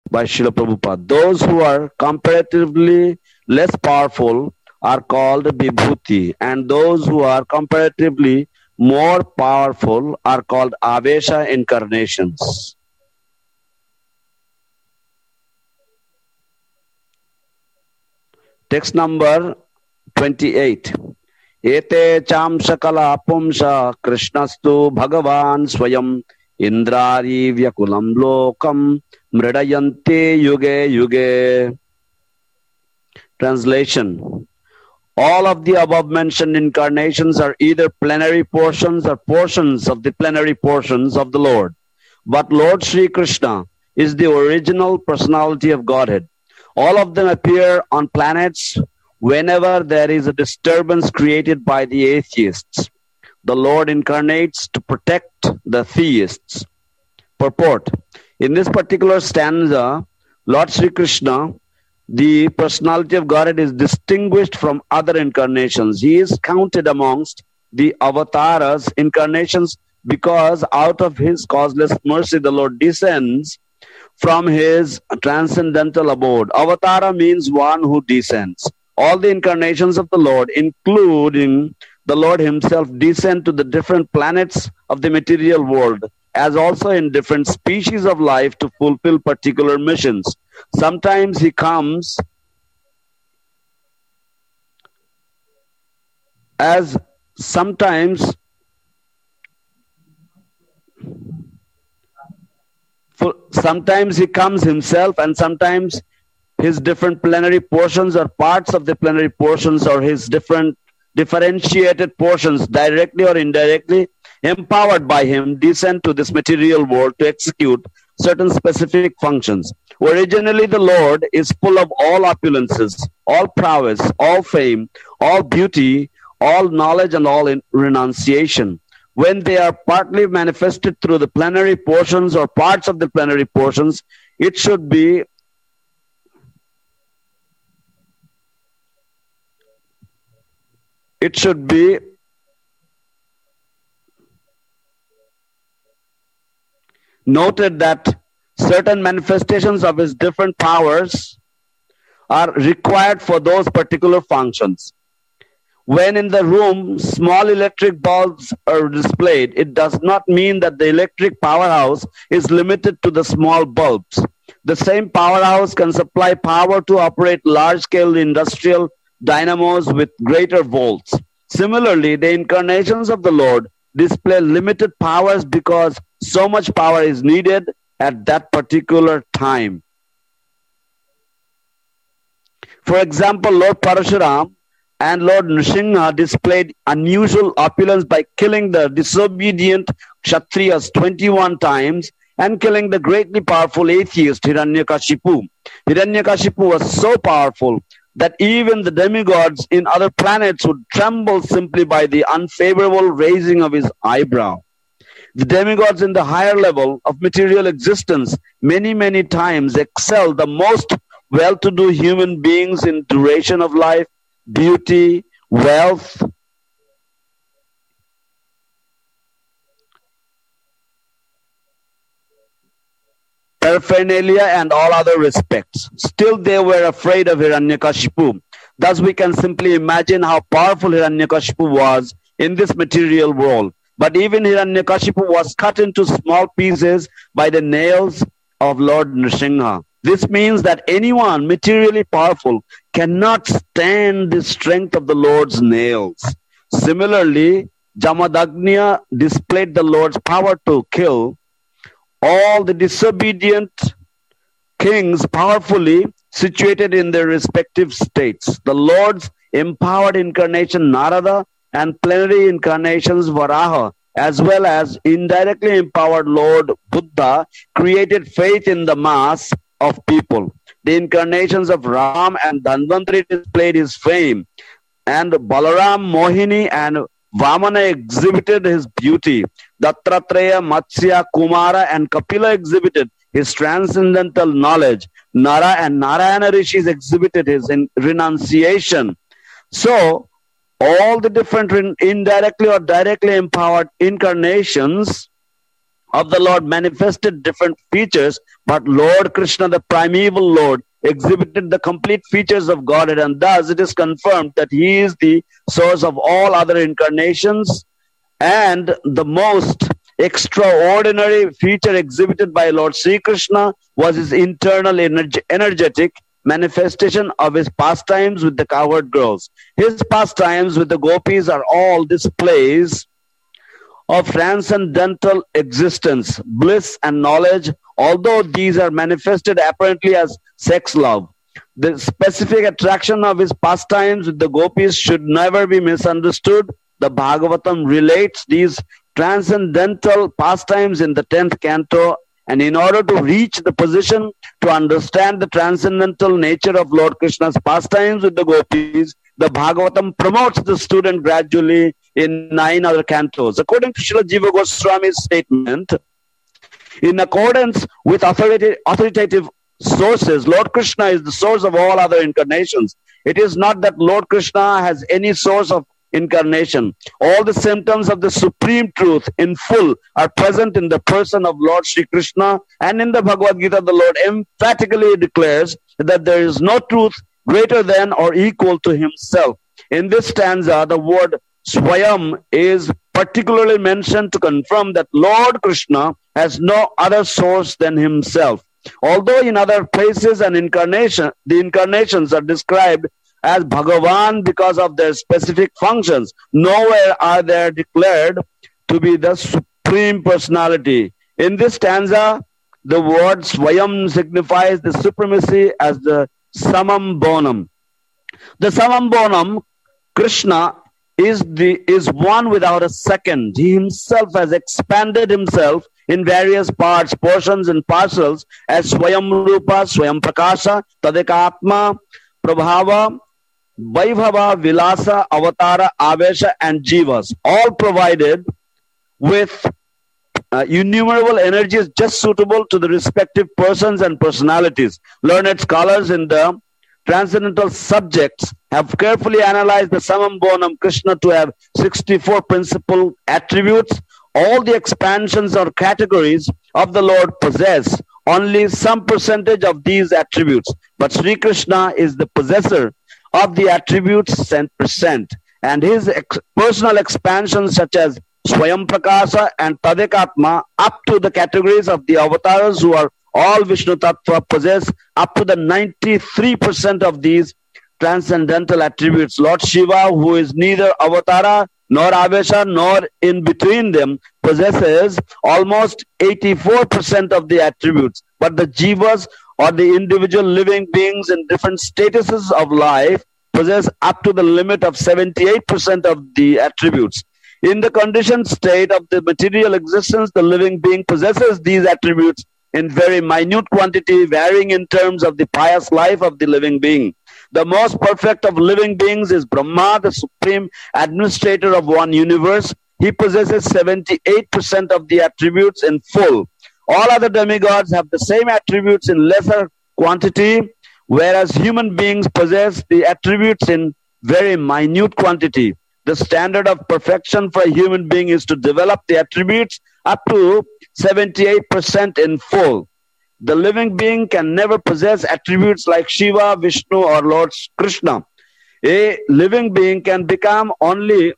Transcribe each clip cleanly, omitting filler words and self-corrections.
by Srila Prabhupada. Those who are comparatively less powerful are called Vibhuti, and those who are comparatively more powerful are called Avesha incarnations. Text number 28. Ete cham shakala pumsa krishnastu bhagavan swayam indrari vyakulam lokam mridayante yuge yuge. Translation. All of the above mentioned incarnations are either plenary portions or portions of the plenary portions of the Lord. But Lord Sri Krishna is the original personality of Godhead. All of them appear on planets whenever there is a disturbance created by the atheists. The Lord incarnates to protect the theists. Purport. In this particular stanza, Lord Sri Krishna, the personality of Godhead, is distinguished from other incarnations. He is counted amongst the avatars, incarnations, because out of his causeless mercy, the Lord descends from his transcendental abode. Avatara means one who descends. All the incarnations of the Lord, including the Lord himself, descend to the different planets of the material world, as also in different species of life to fulfill particular missions. Sometimes he comes as sometimes he comes himself, and sometimes his different plenary portions or parts of the plenary portions or his different differentiated portions, directly or indirectly empowered by him, descend to this material world to execute certain specific functions. Originally, the Lord is full of all opulences, all prowess, all fame, all beauty, all knowledge, and all renunciation. When they are partly manifested through the plenary portions or parts of the plenary portions, it should be noted that certain manifestations of his different powers are required for those particular functions. When in the room small electric bulbs are displayed, it does not mean that the electric powerhouse is limited to the small bulbs. The same powerhouse can supply power to operate large-scale industrial dynamos with greater volts. Similarly, the incarnations of the Lord display limited powers because so much power is needed at that particular time. For example, Lord Parashuram and Lord Nrsimha displayed unusual opulence by killing the disobedient Kshatriyas 21 times and killing the greatly powerful atheist Hiranyakashipu. Hiranyakashipu was so powerful that even the demigods in other planets would tremble simply by the unfavorable raising of his eyebrow. The demigods in the higher level of material existence many, many times excel the most well-to-do human beings in duration of life, beauty, wealth, paraphernalia, and all other respects. Still, they were afraid of Hiranyakashipu. Thus, we can simply imagine how powerful Hiranyakashipu was in this material world. But even Hiranyakashipu was cut into small pieces by the nails of Lord Nrsimha. This means that anyone materially powerful cannot stand the strength of the Lord's nails. Similarly, Jamadagnya displayed the Lord's power to kill all the disobedient kings powerfully situated in their respective states. The Lord's empowered incarnation Narada and plenary incarnations Varaha, as well as indirectly empowered Lord Buddha, created faith in the mass of people. The incarnations of Ram and Dhanvantari displayed his fame, and Balaram, Mohini, and Vamana exhibited his beauty. Dattatreya, Matsya, Kumara, and Kapila exhibited his transcendental knowledge. Nara and Narayana Rishis exhibited his renunciation. So, all the different indirectly or directly empowered incarnations of the Lord manifested different features, but Lord Krishna, the primeval Lord, exhibited the complete features of Godhead, and thus it is confirmed that he is the source of all other incarnations. And the most extraordinary feature exhibited by Lord Sri Krishna was his internal energetic manifestation of his pastimes with the cowherd girls. His pastimes with the gopis are all displays of transcendental existence, bliss, and knowledge, although these are manifested apparently as sex love. The specific attraction of his pastimes with the gopis should never be misunderstood. The Bhagavatam relates these transcendental pastimes in the 10th canto, and in order to reach the position to understand the transcendental nature of Lord Krishna's pastimes with the gopis, the Bhagavatam promotes the student gradually in 9 other cantos. According to Srila Jiva Goswami's statement, in accordance with authoritative sources, Lord Krishna is the source of all other incarnations. It is not that Lord Krishna has any source of incarnation. All the symptoms of the supreme truth in full are present in the person of Lord Sri Krishna, and in the Bhagavad Gita the Lord emphatically declares that there is no truth greater than or equal to himself. In this stanza, the word Swayam is particularly mentioned to confirm that Lord Krishna has no other source than himself. Although in other places and the incarnations are described as Bhagavan because of their specific functions, nowhere are they declared to be the Supreme Personality. In this stanza, the word Swayam signifies the supremacy as the Samam Bonam. The Samam Bonam, Krishna, is one without a second. He himself has expanded himself in various parts, portions, and parcels as Swayam Rupa, Swayam Prakasha, Tadekatma, Prabhava, Vaibhava, Vilasa, Avatara, Avesha, and Jivas, all provided with innumerable energies just suitable to the respective persons and personalities. Learned scholars in the transcendental subjects have carefully analyzed the Samam Bonam Krishna to have 64 principal attributes. All the expansions or categories of the Lord possess only some percentage of these attributes, but Sri Krishna is the possessor of the attributes 10%, and his personal expansions such as Swayam Prakasa and Tadekatma up to the categories of the avatars who are all Vishnu Tattva possess up to the 93% of these transcendental attributes. Lord Shiva, who is neither Avatara nor Avesha nor in between them, possesses almost 84% of the attributes. But the Jivas, or the individual living beings in different statuses of life, possess up to the limit of 78% of the attributes. In the conditioned state of the material existence, the living being possesses these attributes in very minute quantity, varying in terms of the pious life of the living being. The most perfect of living beings is Brahma, the supreme administrator of one universe. He possesses 78% of the attributes in full. All other demigods have the same attributes in lesser quantity, whereas human beings possess the attributes in very minute quantity. The standard of perfection for a human being is to develop the attributes up to 78% in full. The living being can never possess attributes like Shiva, Vishnu, or Lord Krishna. A living being can become only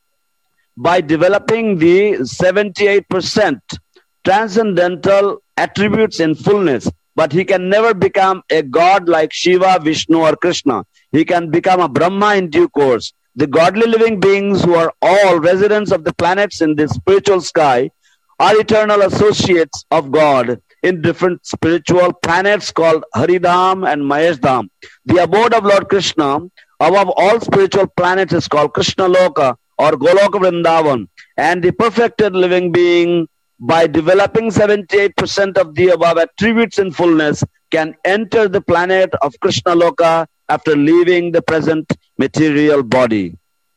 by developing the 78% transcendental attributes in fullness, but he can never become a god like Shiva, Vishnu, or Krishna. He can become a Brahma in due course. The godly living beings, who are all residents of the planets in the spiritual sky, are eternal associates of God in different spiritual planets called Haridham and Maheshdham. The abode of Lord Krishna above all spiritual planets is called Krishna Loka or Goloka Vrindavan. And the perfected living being, by developing 78% of the above attributes in fullness, can enter the planet of Krishna Loka after leaving the present material body.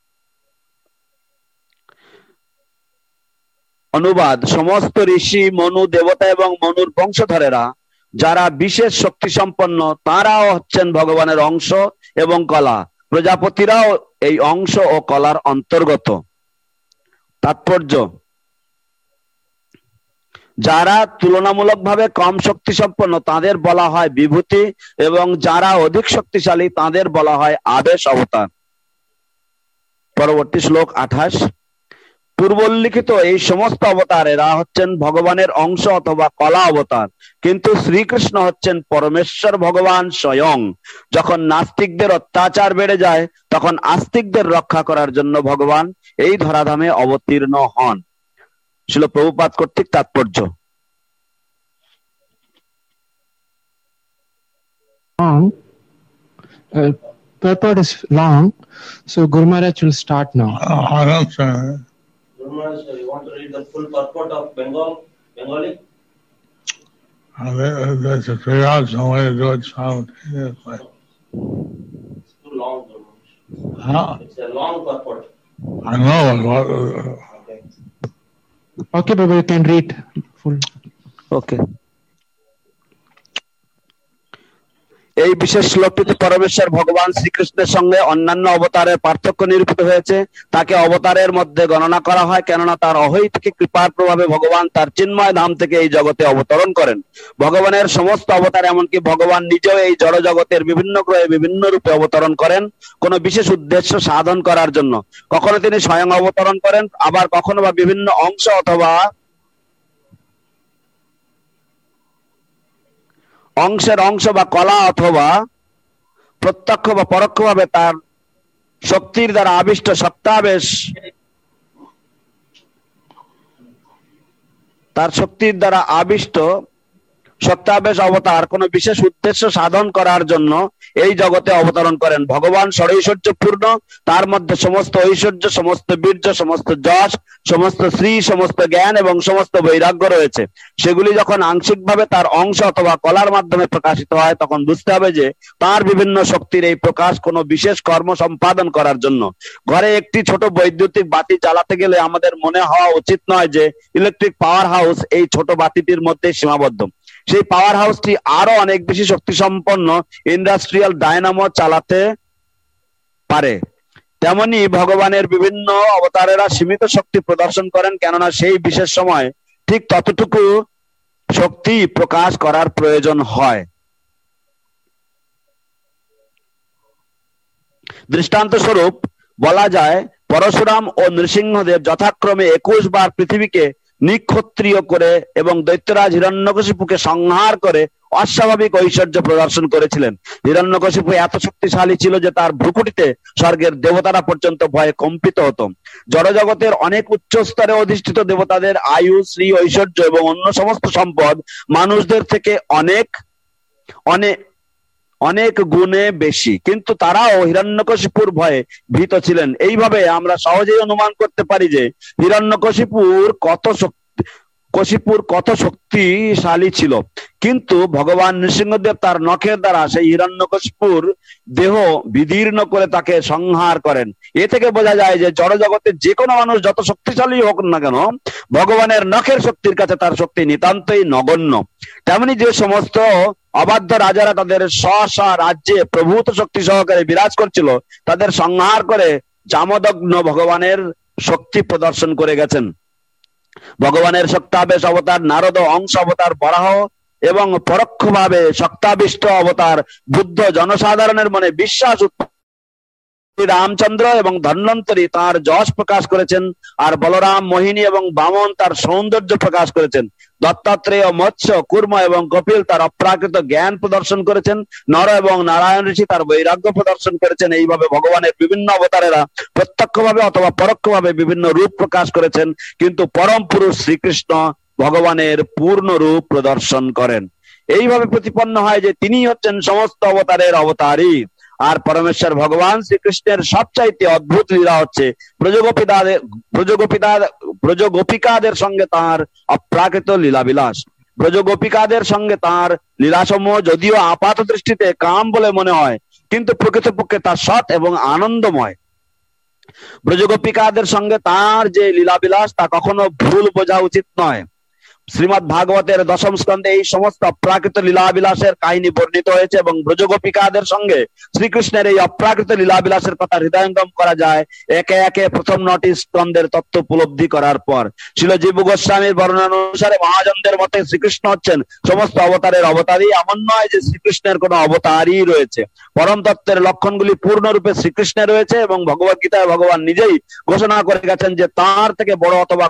অনুবাদ: সমস্ত ঋষি, মনু, দেবতা এবং মনুর বংশধরেরা যারা বিশেষ শক্তি সম্পন্ন, তারাও হচ্ছেন ভগবানের অংশ এবং কলা। প্রজাপতিরাও এই অংশ ও কলার অন্তর্গত। তাৎপর্য: যারা তুলনামূলকভাবে কম শক্তি সম্পন্ন তাদের বলা হয় বিভূতি, এবং যারা অধিক শক্তিশালী তাদের বলা হয় আবেশ অবতার। পরবর্তী শ্লোক 28। পূর্বোল্লিখিত এই সমস্ত অবতার এরা হচ্ছেন ভগবানের অংশ অথবা কলা অবতার, কিন্তু শ্রীকৃষ্ণ হচ্ছেন পরমেশ্বর ভগবান স্বয়ং। যখন নাস্তিকদের অত্যাচার বেড়ে যায় তখন আস্তিকদের রক্ষা করার জন্য ভগবান এই ধরাধামে অবতীর্ণ হন। ছিল প্রভুপাদ কর্তৃক তাৎপর্য। Purport is long, so Guru Maharaj will start now. I don't say. Guru Maharaj, you want to read the full purport of Bengali? There's a figure out some way to do it simultaneously. It's too long, Guru Maharaj. Huh? It's a long purport. I know. Okay. Okay, Baba, you can read full. ওকে। এই বিশেষ শ্লোকটিতে পরমেশ্বর ভগবান শ্রীকৃষ্ণের সঙ্গে অন্যান্য অবতারের পার্থক্য নিরূপিত হয়েছে। তাকে অবতারের মধ্যে গণনা করা হয় কেননা তার অহৈতুকী কৃপার প্রভাবে ভগবান তার চিন্ময় ধাম থেকে এই জগতে অবতরণ করেন। ভগবানের সমস্ত অবতার, এমনকি ভগবান নিজেও এই জড় জগতের বিভিন্ন গ্রহে বিভিন্ন রূপে অবতরণ করেন কোনো বিশেষ উদ্দেশ্য সাধন করার জন্য। কখনো তিনি স্বয়ং অবতরণ করেন, আবার কখনো বা বিভিন্ন অংশ অথবা অংশের অংশ বা কলা অথবা প্রত্যক্ষ বা পরোক্ষভাবে তার শক্তির দ্বারা আবিষ্ট সত্তাবেশ, তার শক্তির দ্বারা আবিষ্ট সত্তাবেশ অবতার কোনো বিশেষ উদ্দেশ্য সাধন করার জন্য এই জগতে অবতরণ করেন। ভগবান ষড়ৈশ্বর্যপূর্ণ, তার মধ্যে সমস্ত ঐশ্বর্য, সমস্ত বীর্য, সমস্ত যশ, সমস্ত শ্রী, সমস্ত জ্ঞান এবং সমস্ত বৈরাগ্য রয়েছে। সেগুলি যখন আংশিকভাবে তার অংশ অথবা কলার মাধ্যমে প্রকাশিত হয় তখন বুঝতে হবে যে তার বিভিন্ন শক্তির এই প্রকাশ কোনো বিশেষ কর্ম সম্পাদন করার জন্য। ঘরে একটি ছোট বৈদ্যুতিক বাতি জ্বালাতে গেলে আমাদের মনে হওয়া উচিত নয় যে ইলেকট্রিক পাওয়ার হাউস এই ছোট বাতিটির মধ্যে সীমাবদ্ধ। সেই পাওয়ার হাউসটি আরো অনেক বেশি শক্তি সম্পন্ন ইন্ডাস্ট্রিয়াল ডায়নামো চালাতে পারে। তেমনি ভগবানের বিভিন্ন অবতারেরা সীমিত শক্তি প্রদর্শন করেন, কেননা সেই বিশেষ সময় ঠিক ততটুকু শক্তি প্রকাশ করার প্রয়োজন হয়। দৃষ্টান্ত স্বরূপ বলা যায়, পরশুরাম ও নৃসিংহদেব যথাক্রমে 21 বার পৃথিবীকে নিক্ষত্রিয় করে এবং দৈত্যরাজ হিরণ্যকশিপুকে সংহার করে অস্বাভাবিক ঐশ্বর্য প্রদর্শন করেছিলেন। হিরণ্যকশিপু এত শক্তিশালী ছিল যে তার ভ্রুকুটিতে স্বর্গের দেবতারা পর্যন্ত ভয়ে কম্পিত হতো। জড়জগতের অনেক উচ্চ স্তরে অধিষ্ঠিত দেবতাদের আয়ু, শ্রী, ঐশ্বর্য এবং অন্য সমস্ত সম্পদ মানুষদের থেকে অনেক অনেক অনেক গুণে বেশি, কিন্তু তারাও হিরণ্যকশিপুর ভয়ে ভীত ছিলেন। এইভাবে আমরা সহজেই অনুমান করতে পারি যে হিরণ্যকশিপুর কত শক্তিশালী ছিল। কিন্তু ভগবান নৃসিংহদেব তার নখের দ্বারা সেই হিরণ্যকশিপুর দেহ বিদীর্ণ করে তাকে সংহার করেন। এ থেকে বোঝা যায় যে জড়জগতের যে কোনো মানুষ যত শক্তিশালী হোক না কেন, ভগবানের নখের শক্তির কাছে তার শক্তি নিতান্তই নগণ্য। তেমনি যে সমস্ত অবাধ্য রাজারা তাদের স্ব রাজ্যে প্রভূত শক্তি সহকারে বিরাজ করছিল তাদের সংহার করে জামদগ্ন ভগবানের শক্তি প্রদর্শন করে গেছেন। ভগবানের শক্তাবেশ অবতার নারদ, অংশ অবতার বরাহ এবং পরোক্ষভাবে শক্তাবিষ্ট অবতার বুদ্ধ জনসাধারণের মনে বিশ্বাস রামচন্দ্র এবং ধন্বন্তরী তার যশ প্রকাশ করেছেন, আর বলরাম, মোহিনী এবং বামন তার সৌন্দর্য প্রকাশ করেছেন। দত্তাত্রেয়, মৎস্য, কুর্ম এবং কপিল তার অপ্রাকৃত জ্ঞান প্রদর্শন করেছেন। নর এবং নারায়ণ ঋষি তার বৈরাগ্য প্রদর্শন করেছেন। এইভাবে ভগবানের বিভিন্ন অবতারেরা প্রত্যক্ষভাবে অথবা পরোক্ষভাবে বিভিন্ন রূপ প্রকাশ করেছেন, কিন্তু পরম পুরুষ শ্রীকৃষ্ণ ভগবানের পূর্ণ রূপ প্রদর্শন করেন। এইভাবে প্রতিপন্ন হয় যে তিনি হচ্ছেন সমস্ত অবতারের অবতারী। আর পরমেশ্বর ভগবান শ্রীকৃষ্ণের সবচাইতে অদ্ভুত লীলা হচ্ছে ব্রজগোপিকাদের সঙ্গে তার অপ্রাকৃত লীলাবিলাস। ব্রজগোপিকাদের সঙ্গে তার লীলাসমূহ যদিও আপাত দৃষ্টিতে কাম বলে মনে হয়, কিন্তু প্রকৃতপক্ষে তা সৎ এবং আনন্দময়। ব্রজগোপিকাদের সঙ্গে তার যে লীলাবিলাস তা কখনো ভুল বোঝা উচিত নয়। শ্রীমৎ ভাগবতের দশম স্কন্ধে এই সমস্ত অপ্রাকৃত লীলাবিলাসের কাহিনী বর্ণিত হয়েছে এবং ব্রজগোপিকাদের সঙ্গে শ্রীকৃষ্ণের এই অপ্রাকৃত লীলাবিলাসের কথা হৃদয়ঙ্গম করা যায় একে একে প্রথম 9টি স্কন্ধের তত্ত্ব উপলব্ধি করার পর। শিল জীব গোস্বামীর বর্ণনা অনুসারে মহাজনদের মতে শ্রীকৃষ্ণ হচ্ছেন সমস্ত অবতারের অবতারই। এমন নয় যে শ্রীকৃষ্ণের কোনো অবতারই রয়েছে, পরম তত্ত্বের লক্ষণগুলি পূর্ণরূপে শ্রীকৃষ্ণের রয়েছে এবং ভগবত গীতায় ভগবান নিজেই ঘোষণা করে গেছেন যে তার থেকে বড় অথবা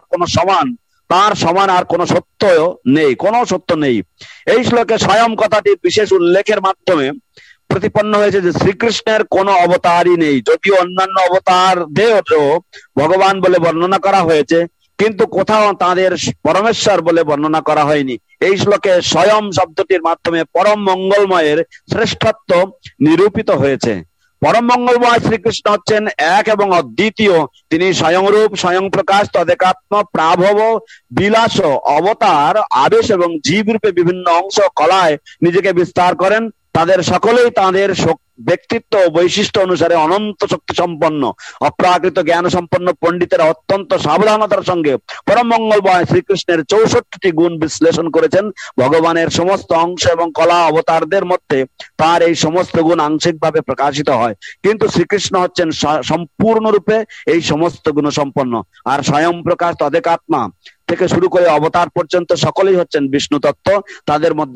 তার সমান আর কোনো সত্য নেই, কোনো সত্য নেই। এই শ্লোকে স্বয়ং কথাটির বিশেষ উল্লেখের মাধ্যমে প্রতিপন্ন হয়েছে যে শ্রীকৃষ্ণের কোনো অবতারই নেই। যদিও অন্যান্য অবতারদেরও ভগবান বলে বর্ণনা করা হয়েছে, কিন্তু কোথাও তাদের পরমেশ্বর বলে বর্ণনা করা হয়নি। এই শ্লোকে স্বয়ং শব্দটির মাধ্যমে পরম মঙ্গলময়ের শ্রেষ্ঠত্ব নিরূপিত হয়েছে। পরম মঙ্গলময় শ্রীকৃষ্ণ হচ্ছেন এক এবং অদ্বিতীয়। তিনি স্বয়ংরূপ, স্বয়ং প্রকাশ, তদেকাত্ম, প্রাভব, বিলাস, অবতার, আবেশ এবং জীব রূপে বিভিন্ন অংশ কলায় নিজেকে বিস্তার করেন। তাদের সকলেই তাদের ব্যক্তিত্ব ও বৈশিষ্ট্য অনুসারে অনন্ত শক্তি সম্পন্ন, অপ্রাকৃত জ্ঞান সম্পন্ন পণ্ডিতেরা অত্যন্ত সাবধানতার সঙ্গে পরম মঙ্গলময় শ্রীকৃষ্ণের 64টি গুণ বিশ্লেষণ করেছেন। ভগবানের সমস্ত অংশ এবং কলা অবতারদের মধ্যে তার এই সমস্ত গুণ আংশিকভাবে প্রকাশিত হয়, কিন্তু শ্রীকৃষ্ণ হচ্ছেন সম্পূর্ণরূপে এই সমস্ত গুণ সম্পন্ন। আর স্বয়ং প্রকাশ, তদেকাত্মা থেকে শুরু করে অবতার পর্যন্ত সকলেই হচ্ছেন বিষ্ণু তত্ত্ব। তাদের মধ্যে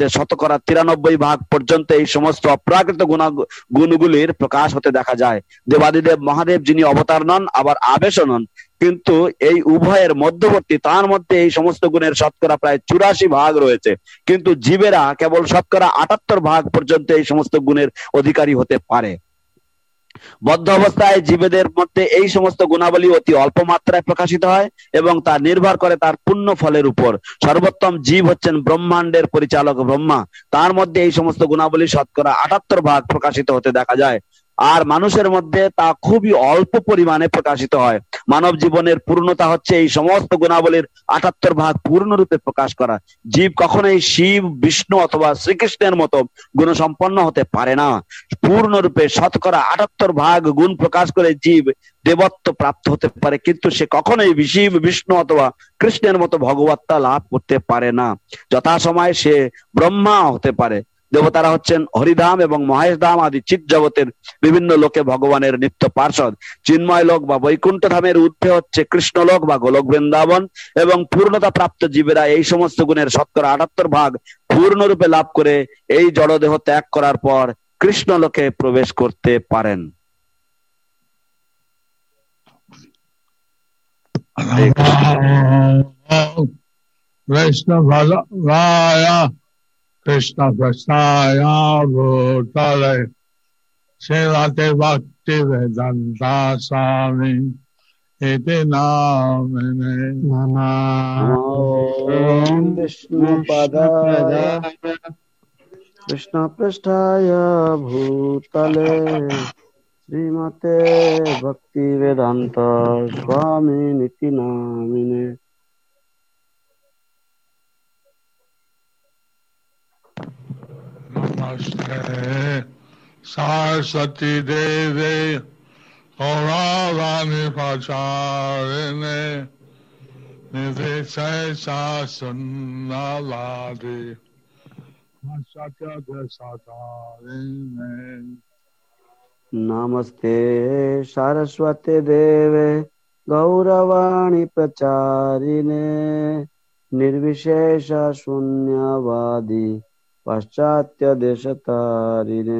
93% পর্যন্ত এই সমস্ত অপ্রাকৃত গুণগুলির প্রকাশ হতে দেখা যায়। দেবাদিদেব মহাদেব যিনি অবতার নন, আবার আবেশও নন, কিন্তু এই উভয়ের মধ্যবর্তী, তার মধ্যে এই সমস্ত গুণের শতকরা প্রায় 84% রয়েছে, কিন্তু জীবেরা কেবল শতকরা 78% পর্যন্ত এই সমস্ত গুণের অধিকারী হতে পারে। বদ্ধ অবস্থায় জীবেদের মধ্যে এই সমস্ত গুণাবলী অতি অল্প মাত্রায় প্রকাশিত হয় এবং তা নির্ভর করে তার পুণ্য ফলের উপর। সর্বোত্তম জীব হচ্ছেন ব্রহ্মাণ্ডের পরিচালক ব্রহ্মা, তার মধ্যে এই সমস্ত গুণাবলী শতকরা 78% প্রকাশিত হতে দেখা যায়। আর মানুষের মধ্যে তা খুবই অল্প পরিমাণে প্রকাশিত হয়। মানব জীবনের পূর্ণতা হচ্ছে এই সমস্ত গুণাবলীর 78% পূর্ণরূপে প্রকাশ করা। জীব কখনোই শিব, বিষ্ণু অথবা শ্রীকৃষ্ণের মতো গুণসম্পন্ন হতে পারে না। পূর্ণরূপে শতকরা 78% গুণ প্রকাশ করে জীব দেবত্ব প্রাপ্ত হতে পারে, কিন্তু সে কখনোই শিব, বিষ্ণু অথবা কৃষ্ণের মতো ভগবত্তা লাভ করতে পারে না। যথাসময়ে সে ব্রহ্মা হতে পারে। দেবতারা হচ্ছেন হরিধাম এবং মহেশ ধাম আদি চিৎ জগতের বিভিন্ন লোকে ভগবানের নিত্য পার্ষদ। চিন্ময় লোক বা বৈকুণ্ঠ ধামের ঊর্ধ্বে হচ্ছে কৃষ্ণলোক বা গোলক বৃন্দাবন, এবং পূর্ণতা প্রাপ্ত জীবেরা এই সমস্ত গুণের শতকরা 78% পূর্ণরূপে লাভ করে এই জড়দেহ ত্যাগ করার পর কৃষ্ণ লোকে প্রবেশ করতে পারেন। কৃষ্ণ ভগবায়া কৃষ্ণ কৃষ্ণায়া ভূতলে শ্রীমতে ভক্তি বেদান্তা স্বামী ইতি নামিনে নমো বিষ্ণুপদায় কৃষ্ণপৃষ্ঠায় ভূতলে শ্রীমতে ভক্তি বেদান্ত স্বামী ইতি নামিনে। নমস্তে সরস্বতী দেবে গৌরবাণী প্রচারিণে নির্বিশেষা শূন্যবাদী সত্যদেশাচারিণে। नमस्ते सरस्वती देवे गौरवाणी प्रचारिणे निर्विशेष शून्यवादी पाश्चात्य देशतारिणे।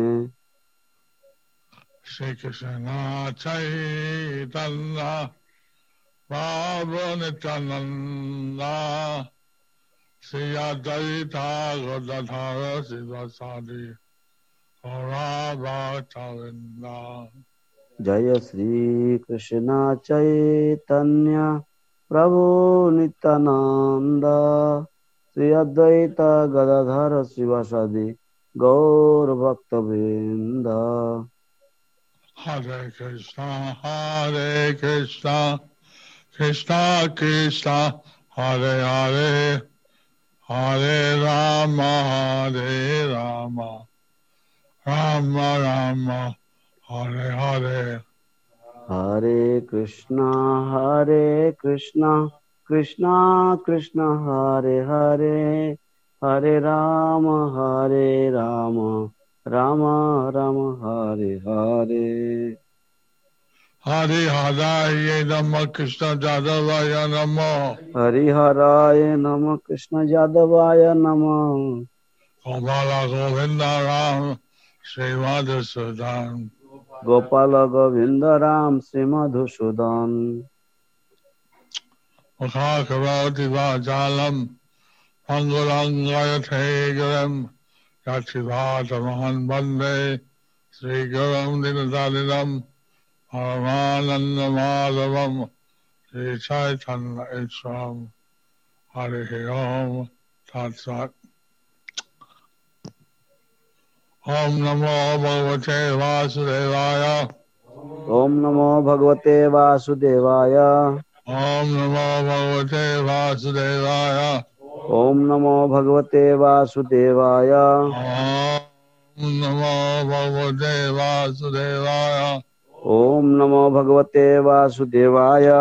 Shri Krishna Chaitanya Prabhu Nityananda Shri Advaita Gadadhara Sivasadi Gaura-bhakta-vrinda. जय श्री कृष्ण चैतन्य प्रभु नित्यानंद श्री अद्वैत गदाधर शिवासादि गौर भक्त वृंद। Hare Krishna, Krishna Krishna, Hare Hare, Hare Rama, Rama Rama, Hare Hare. Hare Krishna Krishna Krishna Hare Hare Hare Rama Rama Rama Hare Hare. Hare Hare Namo Krishna Jadavaya Namo. Hariharaya Nama Krishna Jadavaya Nama. Gopala Govinda Ram Sri Madhusudan. Gopala Govinda Ram Sri Madhusudan. Mukhakaroti Vajalam Pangurangayate Gurum Yachivata Mahan Bande Sri Gurum Dinadalinam Paramananda Madhavam Sri Chaitanya Isram Hare Om Tat Sat. Om Namo Bhagavate Vasudevaya. Om Namo Bhagavate Vasudevaya. Om Namo Bhagavate Vasudevaya. Om Namo Bhagavate Vasudevaya. Om Namo Bhagavate Vasudevaya. Om Namo Bhagavate Vasudevaya.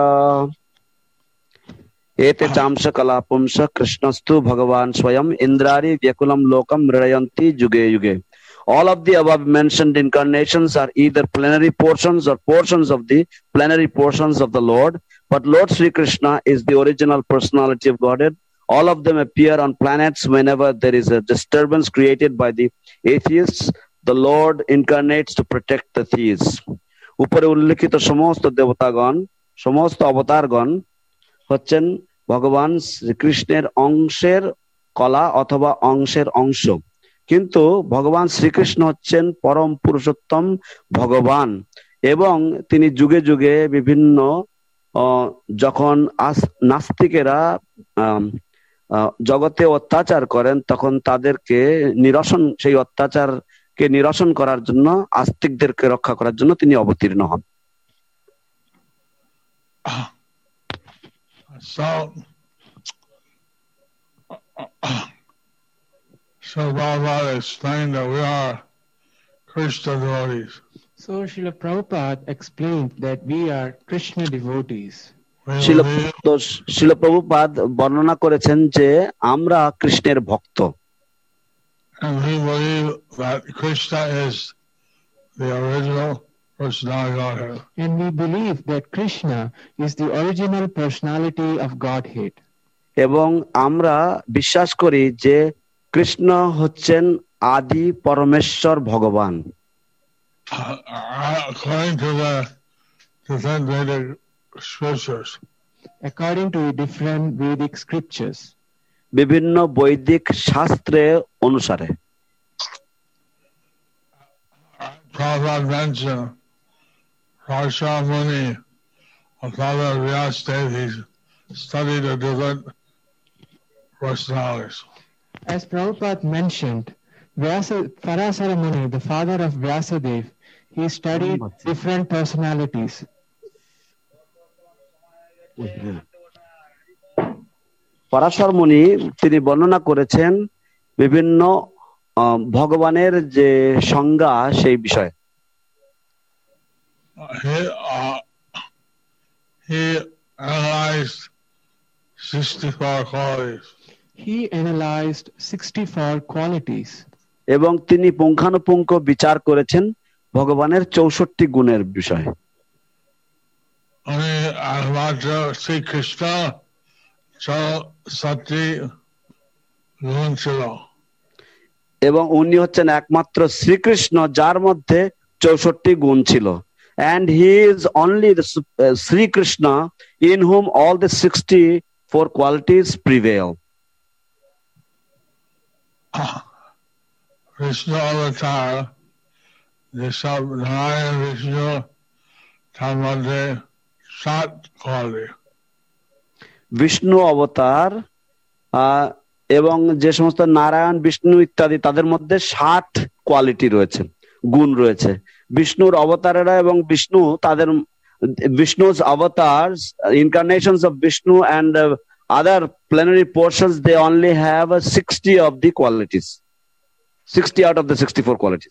Ete chamsa kalapumsa Krishnastu Bhagavan Swayam Indrari Vyakulam Lokam Mridayanti Juge Yuge. All of the above mentioned incarnations are either plenary portions or portions of the plenary portions of the Lord. But Lord Sri Krishna is the original personality of Godhead. All of them appear on planets whenever there is a disturbance created by the atheists. The Lord incarnates to protect the theists. উপরে উল্লেখিত সমস্ত দেবতাগণ সমস্ত অবতারগণ হচ্ছেন ভগবান শ্রীকৃষ্ণের অংশের কলা অথবা অংশের অংশ, কিন্তু ভগবান শ্রীকৃষ্ণ হচ্ছেন পরম পুরুষোত্তম ভগবান এবং তিনি যুগে যুগে বিভিন্ন যখন নাস্তিকেরা জগতে অত্যাচার করেন তখন তাদেরকে নিরসন সেই অত্যাচারকে নিরসন করার জন্য আস্তিকদেরকে রক্ষা করার জন্য তিনি অবতীর্ণ হন। So Prabhupada explained that we are Krishna devotees. So Srila Prabhupada explained that we are Krishna devotees. শিল প্রভুপাদ বর্ণনা করেছেন যে আমরা কৃষ্ণের ভক্ত। And we believe that Krishna is the original personality of Godhead. And we believe that Krishna is the original personality of Godhead. এবং আমরা বিশ্বাস করি যে কৃষ্ণ হচ্ছেন আদি পরমেশ্বর ভগবান। According to the different Vedic scriptures. According to different Vedic scriptures. বিভিন্ন বৈদিক শাস্ত্রে অনুসারে। Prabhupada mentioned Rasha Muni, a father of Vyasadeva, he studied the different personalities. As Prabhupada mentioned, Parasara Muni, the father of Vyasadeva, he studied different personalities. Parashar মুনি তিনি বর্ণনা করেছেন বিভিন্ন ভগবানের যে সংজ্ঞা সেই বিষয়ে। He analyzed 64 qualities. He analyzed 64 qualities. এবং তিনি পুঙ্খানুপুঙ্খ বিচার করেছেন ভগবানের 64 গুণের বিষয়ে। শ্রী কৃষ্ণ 64 গুণ ছিল এবং উনি হচ্ছেন একমাত্র শ্রীকৃষ্ণ যার মধ্যে 64 গুণ ছিল। And he is only the Sri Krishna in whom all the 64 qualities prevail. Vishnu avatar, the Narayan Vishnu, Tamade, Sat quality. Vishnu অবতার এবং যে সমস্ত নারায়ণ বিষ্ণু ইত্যাদি তাদের মধ্যে 60 কোয়ালিটি রয়েছে, গুণ রয়েছে। বিষ্ণুর অবতারেরা এবং বিষ্ণু তাদের Vishnu's avatars, incarnations of Vishnu and other plenary portions, they only have 60 of the qualities. 60 out of the 64 qualities.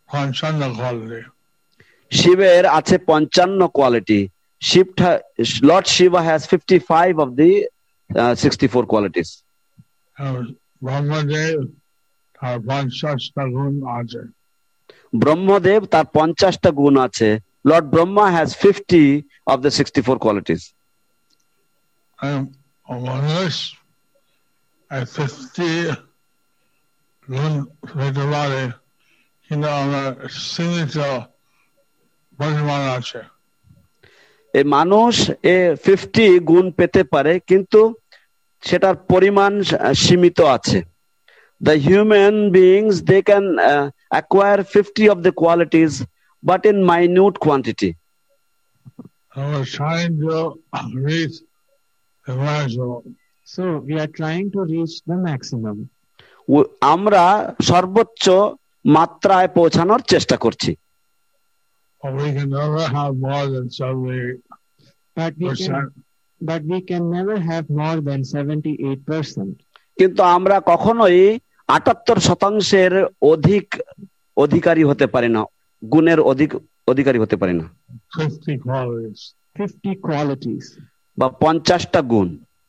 Panchanda quality. শিবের আছে 55 quality. Lord Shiva has 55 of the 64 qualities. Brahmadev তার 50টা গুণ আছে। ব্রহ্মদেব তার 50টা গুণ আছে। Lord Brahma has 50 of the 64 qualities. মানুষ 50 গুণ পেতে পারে, কিন্তু আমরা সীমিত পরিমাণ আছে। এই মানুষ 50 গুণ পেতে পারে, কিন্তু সেটার পরিমাণ সীমিত আছে। The human beings, they can acquire 50 of the qualities, but in minute quantity. We're trying to reach the maximum. So we are trying to reach the maximum. আমরা সর্বোচ্চ মাত্রায় পৌঁছানোর চেষ্টা করছি। But we can never have more than 78%. But we can never have more than 78%. কিন্তু আমরা কখনোই 78% অধিক অধিকারী হতে পারি না, গুণের অধিকারী হতে পারি না। 50 qualities. বা 50টা গুণ।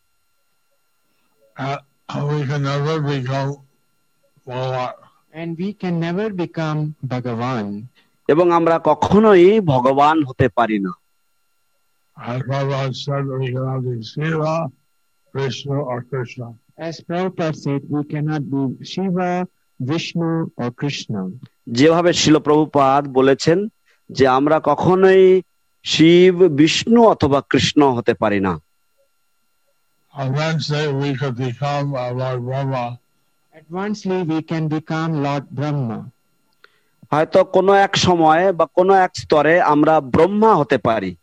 We can never become Bhagavan. And we can never become Bhagavan. এবং আমরা কখনোই ভগবান হতে পারি না। As Prabhupada said, we cannot be Shiva, Vishnu, or Krishna. As Prabhupada said, we cannot be Shiva, Vishnu, or Krishna. যেভাবে শিল প্রভুপাদ বলেছেন যে আমরা কখনোই শিব, বিষ্ণু অথবা কৃষ্ণ হতে পারি না। Eventually we could become Lord Brahma. Advancedly we can become Lord Brahma. হয়তো কোনো এক সময়ে বা কোনো এক স্তরে আমরা ব্রহ্মা হতে পারি।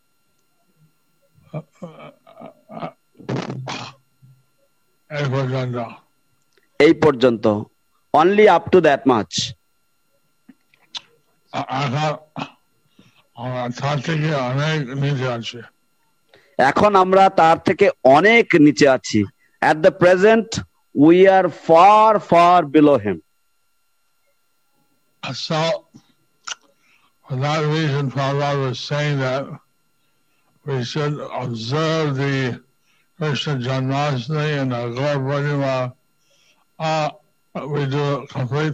এই পর্যন্ত, only up to that much. এখন আমরা তার থেকে অনেক নিচে আছি। At the present we are far far below him. So for that reason Prabhupada was saying that we should observe the Krishna Janmashtami and the Gaur Purnima. We do a complete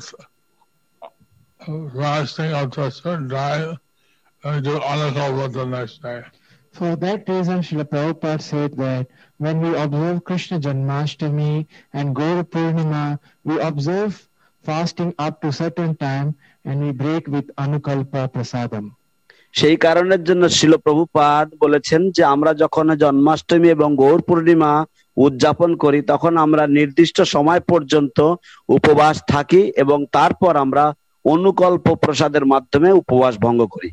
fasting up to a certain time, and we do Anakalpa the next day. For that reason, Srila Prabhupada said that when we observe Krishna Janmashtami and Gaur Purnima, we observe fasting up to certain time and we break with Anukalpa Prasadam. সেই কারণের জন্য শিল প্রভুপাদ বলেছেন যে আমরা যখন জন্মাষ্টমী এবং গৌর পূর্ণিমা উদযাপন করি তখন আমরা নির্দিষ্ট সময় পর্যন্ত উপবাস থাকি এবং তারপর আমরা অনুকল্প প্রসাদের মাধ্যমে উপবাস ভঙ্গ করি।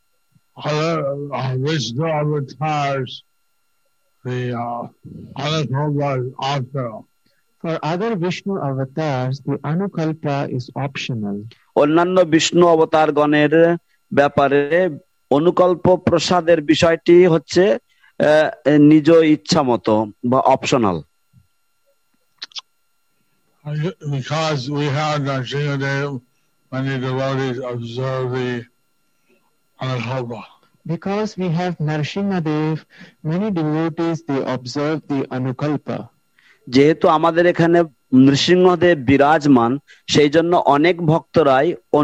Vishnu avatars, the Anukalpa is optional. For other Vishnu avatars, the Anukalpa is optional. অন্যান্য বিষ্ণু অবতার গণের ব্যাপারে অনুকল্প প্রসাদের বিষয়টি হচ্ছে নিজ ইচ্ছা মতো বা optional. Because we have Nrsimhadev, many devotees observe the Anukalpa. Because we have Nrsimhadev, many devotees they observe the Anukalpa. যেহেতু আমাদের এখানে নৃসিংহদেব বিরাজমান, সেই জন্য অনেক ভক্তরাই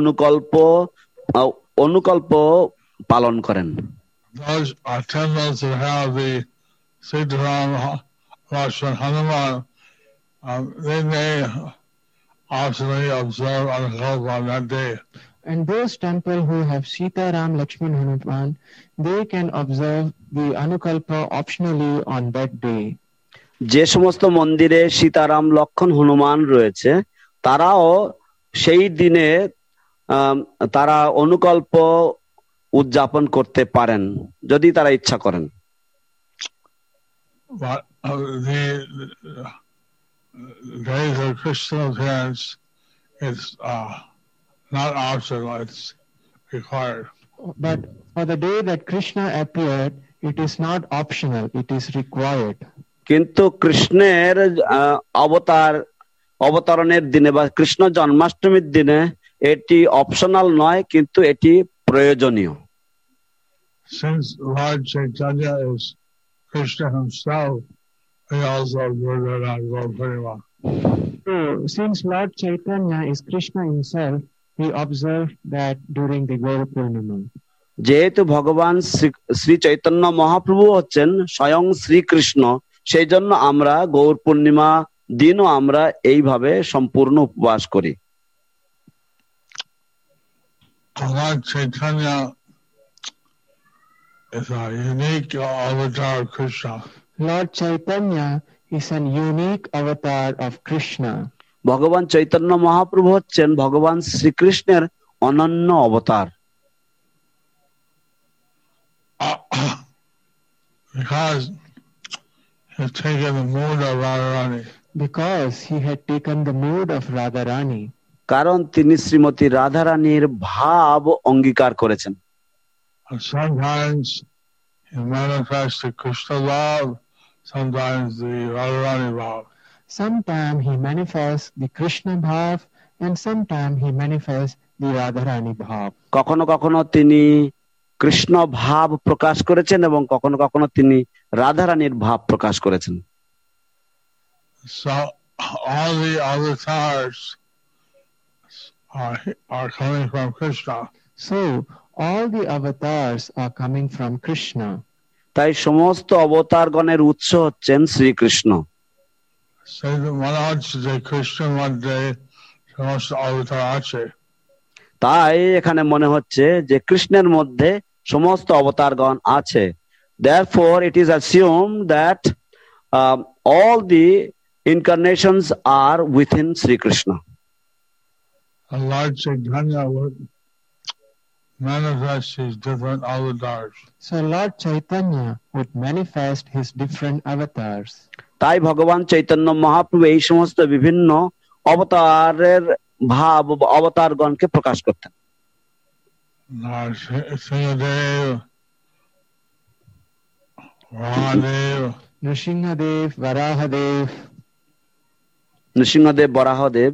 অনুকল্প পালন করেন। Those are temples that have the Sitaram, Lakshman, Hanuman. They may optionally observe Anukalpa on that day. And those temples who have Sita, Ram, Lakshman, Hanuman, they can observe the Anukalpa optionally on that day. যে সমস্ত মন্দিরে সীতারাম, লক্ষণ, হনুমান রয়েছে তারাও সেই দিনে তারা অনুকল্প উদযাপন করতে পারেন যদি তারা ইচ্ছা করেন। But the days of Krishna appearance, it's not optional, it's required. But for the day that Krishna appeared, it is not optional, it is required. কিন্তু কৃষ্ণের অবতারণের দিনে বা কৃষ্ণ জন্মাষ্টমীর দিনে এটি অপশনাল নয়, কিন্তু এটি প্রয়োজনীয়। Since Lord Chaitanya is Krishna himself, he also observed it on Gaur Purnima. So, since Lord Chaitanya is Krishna himself, we observe that during the Gaur Purnima. যেহেতু ভগবান শ্রী চৈতন্য মহাপ্রভু হচ্ছেন স্বয়ং শ্রীকৃষ্ণ, সেই জন্য আমরা গৌর পূর্ণিমা দিনও আমরা এইভাবে সম্পূর্ণ উপবাস করি। Lord Chaitanya is a unique avatar of Krishna. Lord Chaitanya is an unique avatar of Krishna. ভগবান চৈতন্য মহাপ্রভু হচ্ছেন ভগবান শ্রীকৃষ্ণের অনন্য অবতার। Because he had taken the mood of Radharani. Because he had taken the mood of Radharani. কারণ তিনি শ্রীমতী রাধারানীর ভাব অঙ্গীকার করেছেন। And sometimes he manifests the Krishna love, sometimes the Radharani love. Sometimes he manifests the Krishna bhav and sometimes he manifests the Radharani bhav. কখনো কখনো তিনি কৃষ্ণ ভাব প্রকাশ করেছেন এবং কখনো কখনো তিনি রাধারানীর ভাব প্রকাশ করেছেন। So all the avatars are coming from Krishna. So all the avatars are coming from Krishna. তাই সমস্ত অবতারগণের উৎস হচ্ছেন Shrikrishna. Say that one answer যে Krishna মধ্যে সমস্ত অবতার আছে। তাই এখানে মনে হচ্ছে যে কৃষ্ণের মধ্যে সমস্ত অবতারগণ আছে। Therefore it is assumed that all the incarnations are within Sri Krishna. And Lord Chaitanya would manifest his different avatars. So Lord Chaitanya would manifest his different avatars. তাই ভগবান চৈতন্য মহাপ্রভু এই সমস্ত বিভিন্ন অবতারের ভাব অবতারগণকে প্রকাশ করতেন। Nrsimhadev, Varahadev, Nrsimhadev, Varahadev, Nrisinghadev, Varahadev.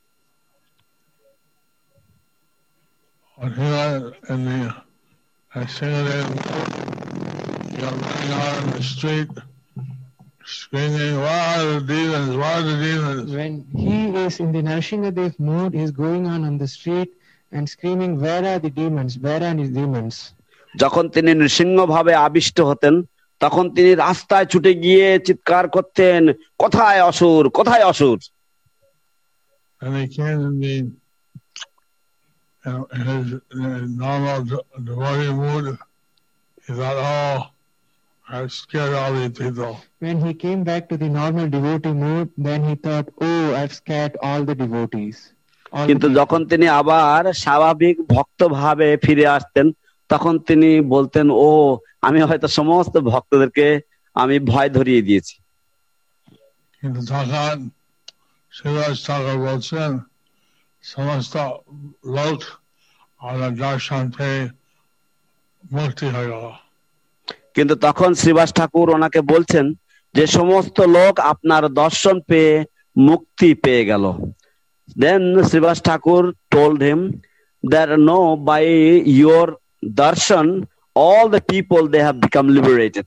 when he was in the Nrsimhadev, he was running out on the street screaming, "Where are the demons? Where are the demons?" when he is in the Nrsimhadev mood, he is going on the street and screaming, "Where are the demons? Where are the demons?" যখন তিনি নৃসিংহ ভাবে আবিষ্ট হতেন তখন তিনি রাস্তায় ছুটে গিয়ে চিৎকার করতেন, কোথায় অসুর, কোথায় অসুর। And he came in his normal devotee mood. He thought, "Oh, I've scared all these people." When he came back to the normal devotee mood, then he thought, "Oh, I've scared all the devotees." কিন্তু যখন তিনি আবার স্বাভাবিক ভক্ত ভাবে ফিরে আসতেন তখন তিনি বলতেন, ও আমি হয়তো সমস্ত ভক্তদেরকে আমি ভয় ধরিয়ে দিয়েছি। কিন্তু তখন শিবরাজ ঠাকুর বলছেন সমস্ত লোক আমার দর্শন পেয়ে মুক্তি হয়ে গেল। কিন্তু তখন শ্রীবাস ঠাকুর ওনাকে বলছেন যে সমস্ত লোক আপনার দর্শন পেয়ে মুক্তি পেয়ে গেল। Then Srivas Thakur told him that no, by your darshan, all the people they have become liberated.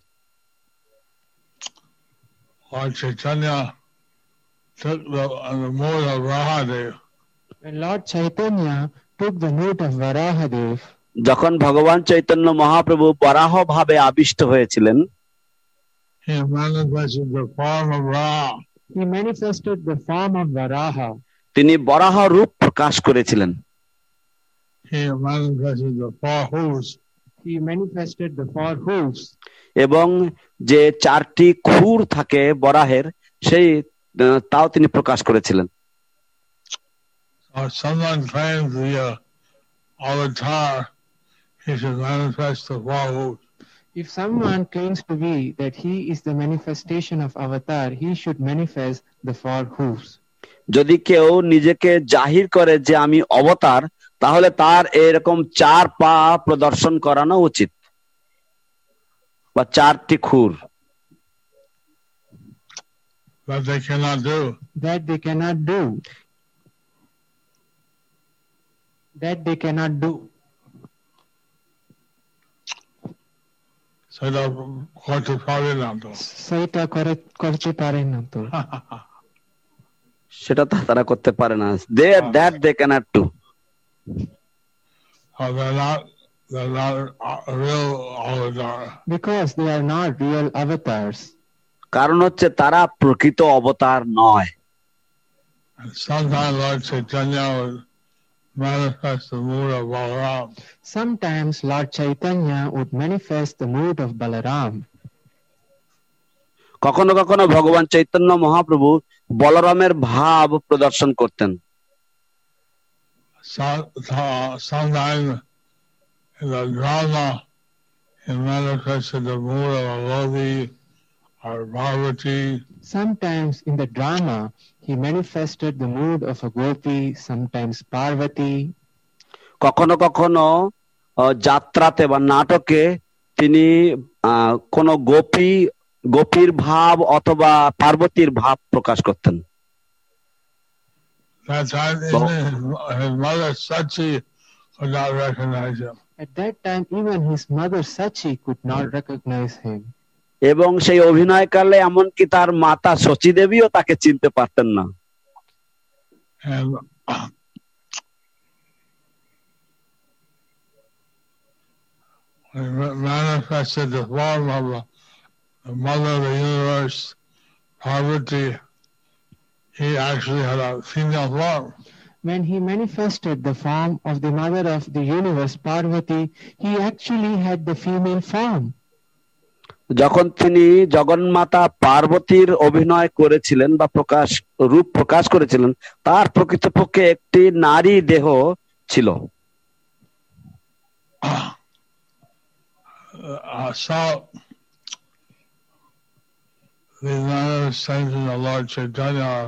Lord Chaitanya took the mood of Varahadev. When Lord Chaitanya took the mood of Varahadev, যখন ভগবান চৈতন্য মহাপ্রভু বরাহ ভাবে আবিষ্ট হয়েছিলেন, he manifested the form of Varaha. he manifested the form of Varaha. তিনি বরাহ রূপ প্রকাশ করেছিলেন। He manifested the four hooves. He manifested the four hooves. এবং যে চারটি খুর থাকে বরাহের সেই তাও তিনি প্রকাশ করেছিলেন। Or someone claims the avatar, he should manifest the four hooves. If someone claims to be that he is the manifestation of avatar, he should manifest the four hooves. যদি কেউ নিজেকে জাহির করে যে আমি অবতার, তাহলে তার এরকম চার পা প্রদর্শন করানো উচিত বা চারটি খুর। But they cannot do. That they cannot do. that they cannot do. সেটা করতে পারে না তো। সেইটা করতে পারে না তো। সেটা তারা করতে পারে না। That they cannot do. They're not real avatar. Because they are not real avatars. কারণ হচ্ছে তারা প্রকৃত অবতার নয়। And sometimes Lord Chaitanya would manifest the mood of Balaram. Sometimes Lord Chaitanya would manifest the mood of Balaram. কখনো কখনো ভগবান চৈতন্য মহাপ্রভু বলরামের ভাব প্রদর্শন করতেন। Sometimes in the drama he manifested the mood of a Gopi or Parvati. Sometimes in the drama he manifested the mood of a Gopi, sometimes Parvati. কখনো কখনো যাত্রাতে বা নাটকে তিনি কোনো গোপীর ভাব অথবা পার্বতীর ভাব প্রকাশ করতেন। His mother Sachi could not recognize him. At that time even his mother Sachi could not recognize him. এবং সেই অভিনয়কালে এমনকি তার মাতা শচী দেবীও তাকে চিনতে পারতেন না। And he manifested the form of the mother of the universe, Parvati. He actually had a female form. When he manifested the form of the mother of the universe, Parvati, he actually had the female form. যখন তিনি জগন্মাতা পার্বতীর অভিনয় করেছিলেন বা রূপ প্রকাশ করেছিলেন, তার প্রকৃতপক্ষে একটি নারী দেহ ছিল। So the manifestations of Lord Chaitanya are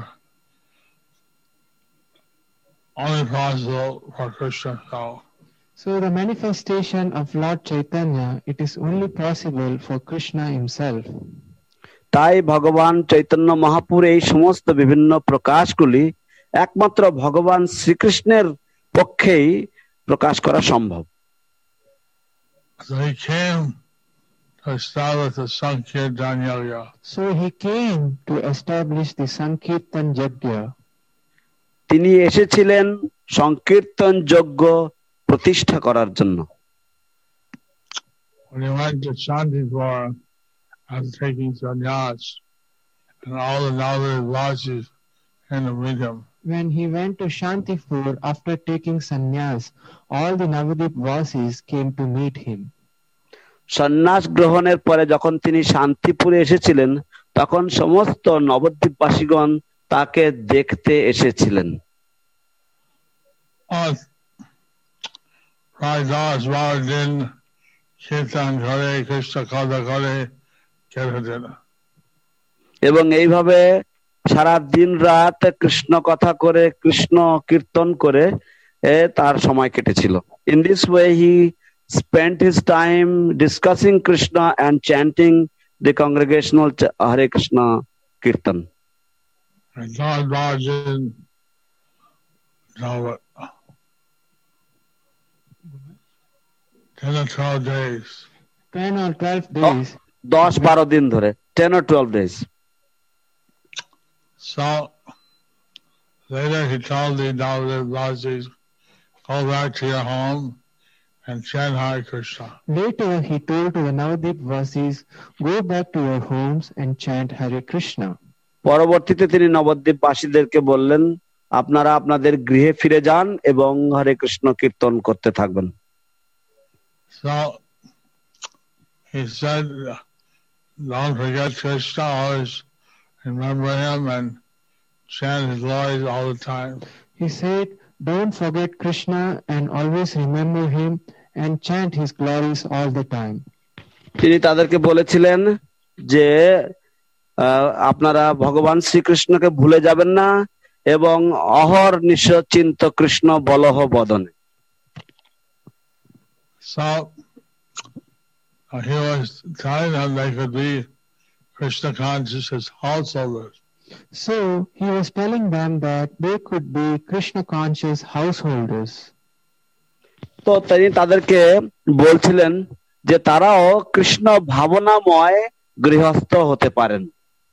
only possible for Krishna himself. So the manifestation of Lord Chaitanya, it is only possible for Krishna himself. তাই ভগবান চৈতন্য মহাপ্রভুর এই সমস্ত বিভিন্ন প্রকাশগুলি একমাত্র ভগবান শ্রীকৃষ্ণের পক্ষেই প্রকাশ করা সম্ভব। So he came to establish the Sankirtan Yajna. So he came to establish the Sankirtan Yajna. তিনি এসেছিলেন সংকীর্তন যজ্ঞ প্রতিষ্ঠা করার জন্য। When he went to Shantipur after taking sannyas, and all the Navadvip Vasis came to meet him. When he went to Shantipur after taking sannyas, all the Navadvip Vasis came to meet him. সন্ন্যাস গ্রহণের পরে যখন তিনি শান্তিপুরে এসেছিলেন, তখন সমস্ত নবদ্বীপবাসীগণ তাকে দেখতে এসেছিলেন। এবং এইভাবে সারা দিন রাত কৃষ্ণ কথা করে, কৃষ্ণ কীর্তন করে তার সময় কেটেছিল। In this way he spent his time discussing Krishna and chanting the congregational Hare Krishna Kirtan. And God lodged in 10 or 12 days. 10 or 12 days. 10-12 দিন ধরে, 10 or 12 days. So later he told the Navadvip Vasis, go back to your home and chant Hare Krishna. Later he told to the Navadvip Vasis, go back to your homes and chant Hare Krishna. পরবর্তীতে তিনি নবদ্বীপবাসীদেরকে বললেন, আপনারা আপনাদের গৃহে ফিরে যান এবং হরে কৃষ্ণ কীর্তন করতে থাকবেন। So he said, don't forget Krishna, always remember him and chant his glories all the time. He said, don't forget Krishna and always remember him and chant his glories all the time. তিনি তাদেরকে বলেছিলেন যে আপনারা ভগবান শ্রীকৃষ্ণকে ভুলে যাবেন না এবং অহর্নিশ চিন্ত কৃষ্ণ বলহ বদনে। So he was telling them they could be Krishna conscious as householders. So he was telling them that they could be Krishna conscious householders. তো তিনি তাদেরকে বলছিলেন যে তারাও কৃষ্ণ ভাবনাময় গৃহস্থ হতে পারেন।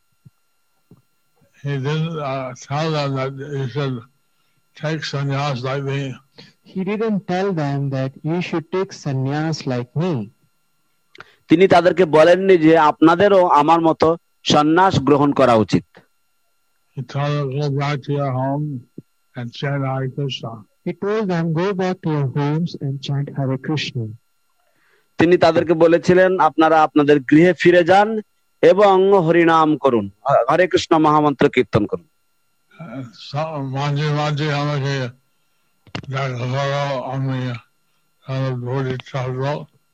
He didn't tell them that you should take sannyas like me. He didn't tell them that you should take sannyas like me. তিনি তাদেরকে বলেননি যে আপনাদেরও আমার মতো সন্ন্যাস গ্রহণ করা উচিত। He told them, go back to your home and chant Hare Krishna. He told them, go back to your homes and chant Hare Krishna. তিনি তাদেরকে বলেছিলেন আপনারা আপনাদের গৃহে ফিরে যান এবং হরিনাম করুন, হরে কৃষ্ণ মহামন্ত্র কীর্তন করুন। মাঝে মাঝে আমাকে দেখা করো, আমি ভোরে চালব।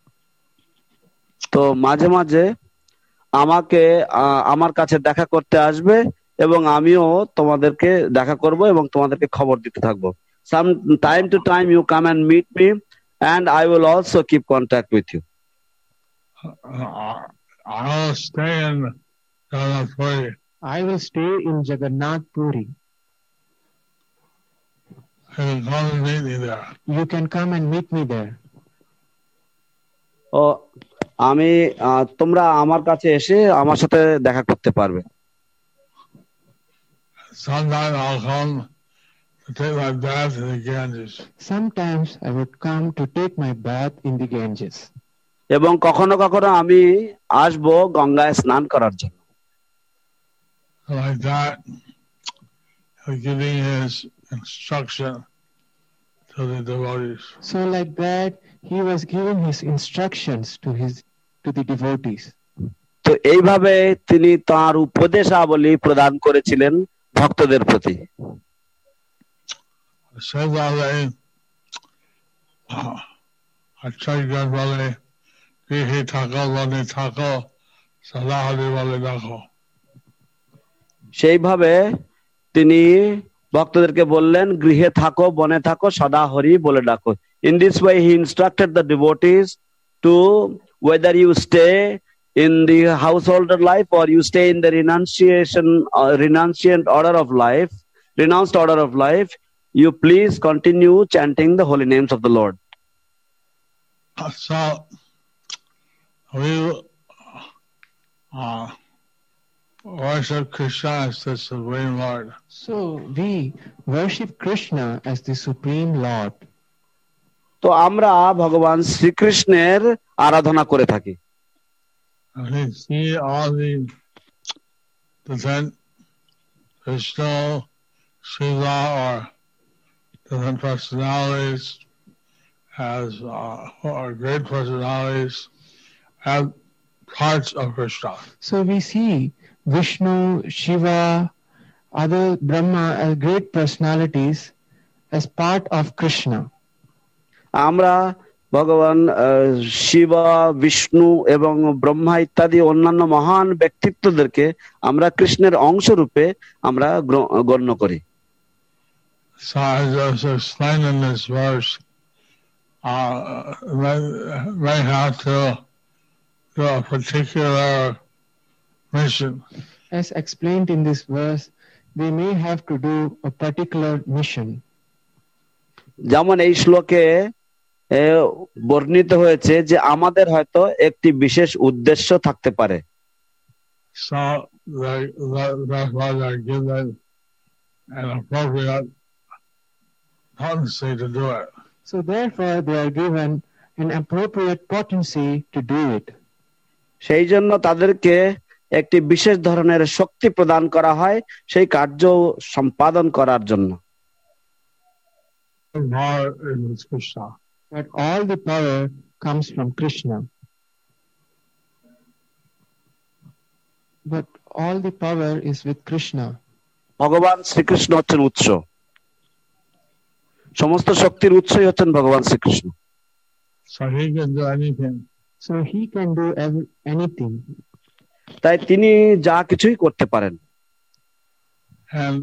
তো মাঝে মাঝে আমাকে আমার কাছে দেখা করতে আসবে এবং আমিও তোমাদেরকে দেখা করব এবং তোমাদেরকে খবর দিতে থাকবো। Some time to time you come and meet me and I will also keep contact with you. I will stay in Jagannath Puri. I will stay in Jagannath Puri. You can come and meet me there. You can come and meet me there. ও আমি তোমরা আমার কাছে এসে আমার সাথে দেখা করতে পারবে। Sometime I'll come to take my bath in the Ganges. Sometimes I would come to take my bath in the Ganges. এবং কখনো কখনো আমি আসবো গঙ্গায় স্নান করার জন্য। Like that, giving his instruction to the devotees. So like that, he was giving his instructions to the devotees. তো এইভাবে তিনি তার উপদেশাবলী প্রদান করেছিলেন ভক্তদের প্রতি। সেভাবে আচার্য বলে গৃহে থাকো বনে থাকো সদা হরি বলে ডাকো। সেইভাবে তিনি ভক্তদেরকে বললেন গৃহে থাকো বনে থাকো সদা হরি বলে ডাকো। In this way he instructed the devotees to whether you stay in the householder life or you stay in the renunciant order of life, renounced order of life, you please continue chanting the holy names of the Lord. So we worship Krishna as the Supreme Lord. So we worship Krishna as the Supreme Lord. তো আমরা ভগবান শ্রীকৃষ্ণের আরাধনা করে থাকি। We see all the different Krishna, Shiva, or different personalities as or great personalities have parts of Krishna. So we see Vishnu, Shiva, other Brahma as great personalities as part of Krishna. আমরা ভগবান শিব, বিষ্ণু এবং ব্রহ্মা ইত্যাদি অন্যান্য মহান ব্যক্তিত্বদেরকে আমরা কৃষ্ণের অংশ রূপে আমরা গণ্য করি। So as was explained in this verse, they have to do a particular mission. As explained in this verse, they may have to do a particular mission. যেমন এই শ্লোকে বর্ণিত হয়েছে যে আমাদের হয়তো একটি বিশেষ উদ্দেশ্য থাকতে পারে। So that's why they're given an appropriate potency to do it. So therefore they are given an appropriate potency to do it. সেই জন্য তাদেরকে একটি বিশেষ ধরনের শক্তি প্রদান করা হয় সেই কার্য সম্পাদন করার জন্য। But all the power comes from Krishna. But all the power is with Krishna. ভগবান শ্রীকৃষ্ণ হচ্ছেন উৎস, সমস্ত শক্তির উৎসই হচ্ছেন ভগবান Shrikrishna. So he can do anything. So he can do anything. তাই তিনি যা কিছুই করতে পারেন। And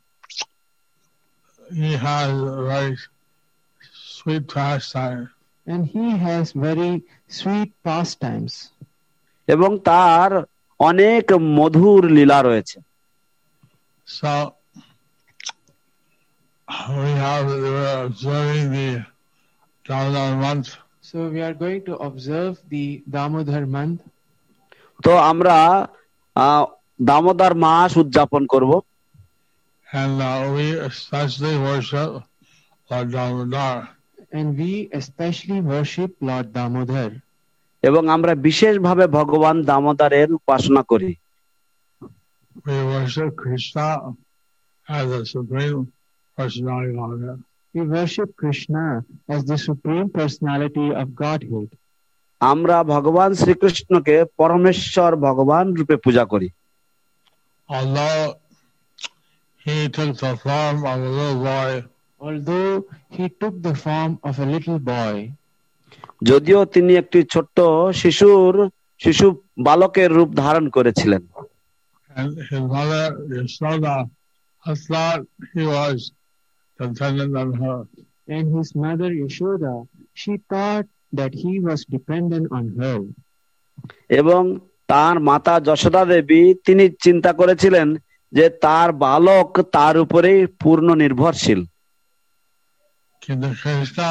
he has very sweet pastimes. And he has very sweet pastimes. এবং তার অনেক মধুর লীলা রয়েছে। So we are observing the Damodar month. So we are going to observe the Damodar month. তো আমরা দামোদর মাস উদযাপন করব, And we especially worship Lord Damodar. And we especially worship Lord Damodar. এবং আমরা বিশেষভাবে ভগবান দামোদরের উপাসনা করি। We worship Krishna as the Supreme Personality of Godhead. We worship Krishna as the Supreme Personality of Godhead. আমরা ভগবান শ্রীকৃষ্ণকে পরমেশ্বর ভগবান রূপে পূজা করি। Although he took the form of a little boy, Although he took the form of a little boy, যদিও তিনি একটি ছোট্ট শিশু বালকের রূপ ধারণ করেছিলেন, and his mother Yashoda thought he was dependent on her. and his mother Yashoda, she thought that he was dependent on her. এবং তার মাতা যশোদা দেবী তিনি চিন্তা করেছিলেন যে তার বালক তার উপরেই পূর্ণ নির্ভরশীল। কিন্তু Krishna,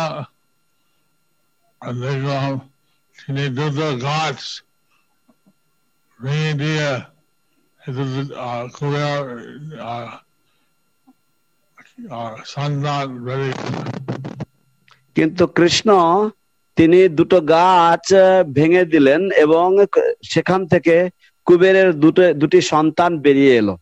তিনি দুটো গাছ ভেঙে দিয়ে কুবের সন্তান বেরিয়ে। কিন্তু কৃষ্ণ তিনি দুটো গাছ ভেঙে দিলেন এবং সেখান থেকে কুবেরের দুটি সন্তান বেরিয়ে এলো।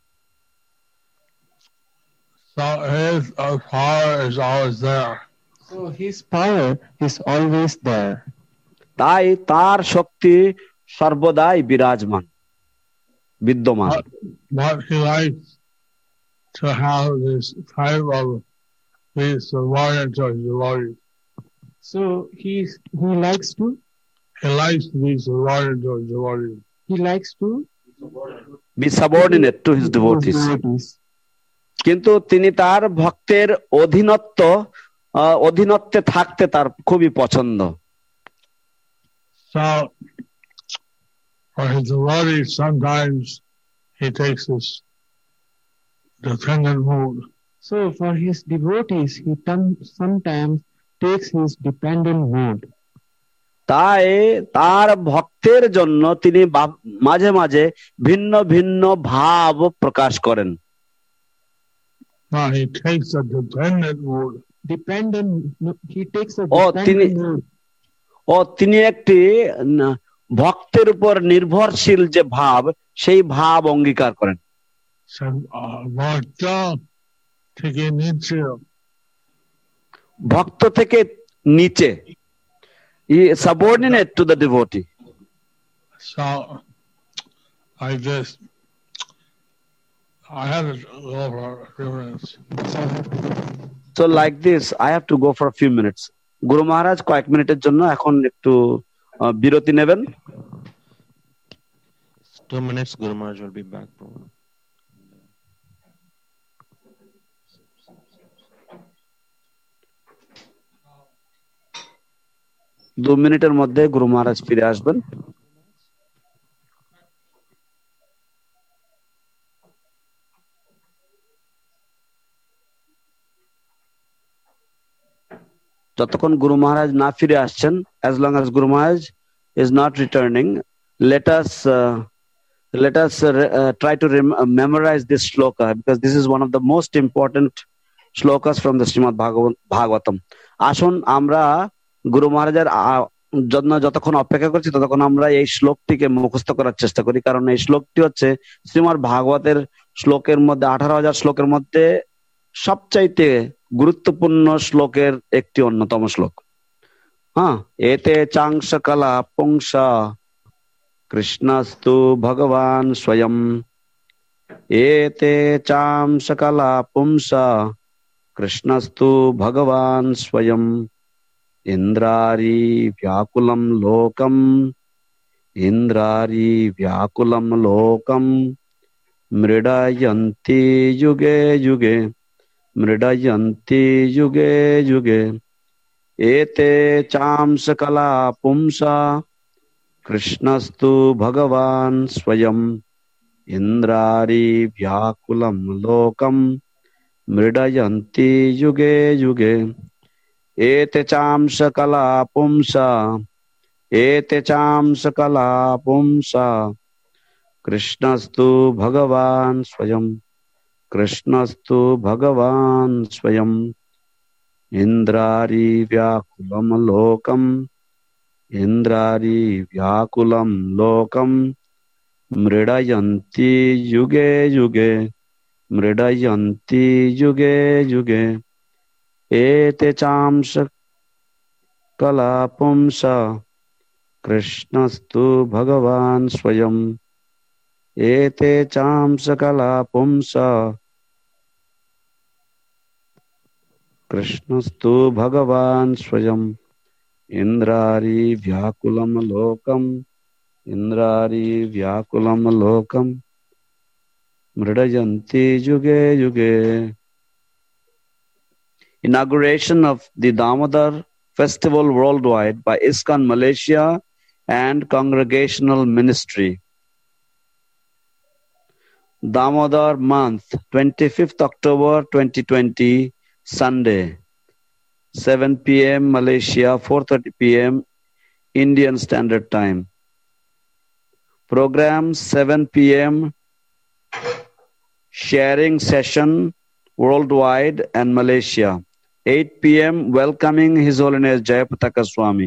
So his power is always there. So his power is always there. তাই তার শক্তি সর্বদাই বিরাজমান, বিদ্যমান। But he likes to have this type of these warrior devotees. So he likes to these warrior devotees. he likes to be subordinate to his devotees. কিন্তু তিনি তার ভক্তের অধীনত্বে থাকতে তার খুবই পছন্দ। So for his devotees, sometimes he takes this dependent mood. So for his devotees, he sometimes takes his dependent mood. তাই তার ভক্তের জন্য তিনি মাঝে মাঝে ভিন্ন ভিন্ন ভাব প্রকাশ করেন। No, he takes a dependent mood. He takes a dependent mood. তিনি একটি ভক্তের উপর নির্ভরশীল যে ভাব, সেই ভাব অঙ্গীকার করেন। ভক্ত থেকে নিচে, subordinate to the devotee. So I have to go for a few minutes. So like this, I have to go for a few minutes. গুরু মহারাজ কয়েক মিনিটের জন্য এখন একটু বিরতি নেবেন। 2 minutes, Guru Maharaj will be back. 2 মিনিটের মধ্যে গুরু মহারাজ ফিরে আসবেন। যতক্ষণ গুরু মহারাজ না ফিরে আসছেন, as long as Guru Maharaj is not returning, let us try to memorize this shloka, because this is one of the most important shlokas from the Srimad Bhagavatam. আসুন আমরা গুরু মহারাজের জন্য যতক্ষণ অপেক্ষা করছি ততক্ষণ আমরা এই শ্লোকটিকে মুখস্থ করার চেষ্টা করি, কারণ এই শ্লোকটি হচ্ছে শ্রীমদ্ ভাগবতের শ্লোকের মধ্যে 18,000 শ্লোকের মধ্যে সবচাইতে গুরুত্বপূর্ণ শ্লোকের একটি অন্যতম শ্লোক। এতে চাংশ কলা পুংসা কৃষ্ণস্তু ভগবান স্বয়ং, এতে চাংশ কলা পুংসা কৃষ্ণস্তু ভগবান স্বয়ং, ইন্দ্রারি ব্যাকুলম লোকম, ইন্দ্রারি ব্যাকুলম লোকম, মৃডয়ন্তি যুগে যুগে, মৃডয়ন্তি যুগে যুগে, এতে চাংশ কলা পুংসা কৃষ্ণস্তু ভগবান স্বয়ং, ইন্দ্রারি ব্যাকুলম লোকম, মৃডয়ন্তি যুগে যুগে, ete cham sakala pumsa ete cham sakala pumsa Krishnastu Bhagavan Swayam Krishnastu Bhagavan Swayam Indrari Vyakulam Lokam Indrari Vyakulam Lokam Mridayanti Yuge Yuge Mridayanti Yuge Yuge Ete cham sakala pumsa Krishnastu Bhagavan Swayam Ete cham sakala pumsa Krishnastu Bhagavan Swayam Indrari Vyakulam Lokam Indrari Vyakulam Lokam Mridayanti Yuge Yuge. Inauguration of the Damodar Festival worldwide by ISKCON Malaysia and Congregational Ministry. Damodar month, 25th October 2020, Sunday, 7 p.m. Malaysia, 4:30 p.m. Indian Standard Time. Program 7 p.m. sharing session worldwide and Malaysia. 8 p.m. welcoming His Holiness Jayapataka Swami.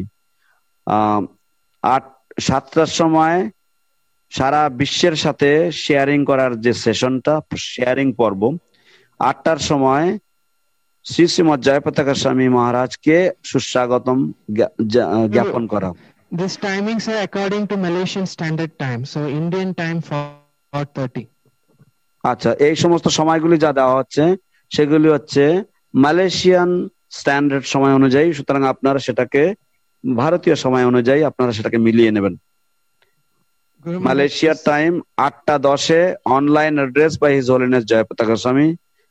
7টার সময় সারা বিশ্বের সাথে sharing করার যে সেশনটা, sharing পর্ব, 8টার সময় শ্রী শ্রীমৎ জয়পতাকা স্বামী মহারাজকে সুস্বাগতম জ্ঞাপন করা। These timings are according to Malaysian Standard Time, so Indian time 4:30. আচ্ছা, এই সমস্ত সময়গুলি যা দেওয়া হচ্ছে সেগুলি হচ্ছে মালয়েশিয়ান স্ট্যান্ডার্ড সময় অনুযায়ী, সুতরাং আপনারা সেটাকে ভারতীয় সময় অনুযায়ী আপনারা সেটাকে মিলিয়ে নেবেন। মালয়েশিয়ার time 8:10 online address by his holiness Jayapataka Swami.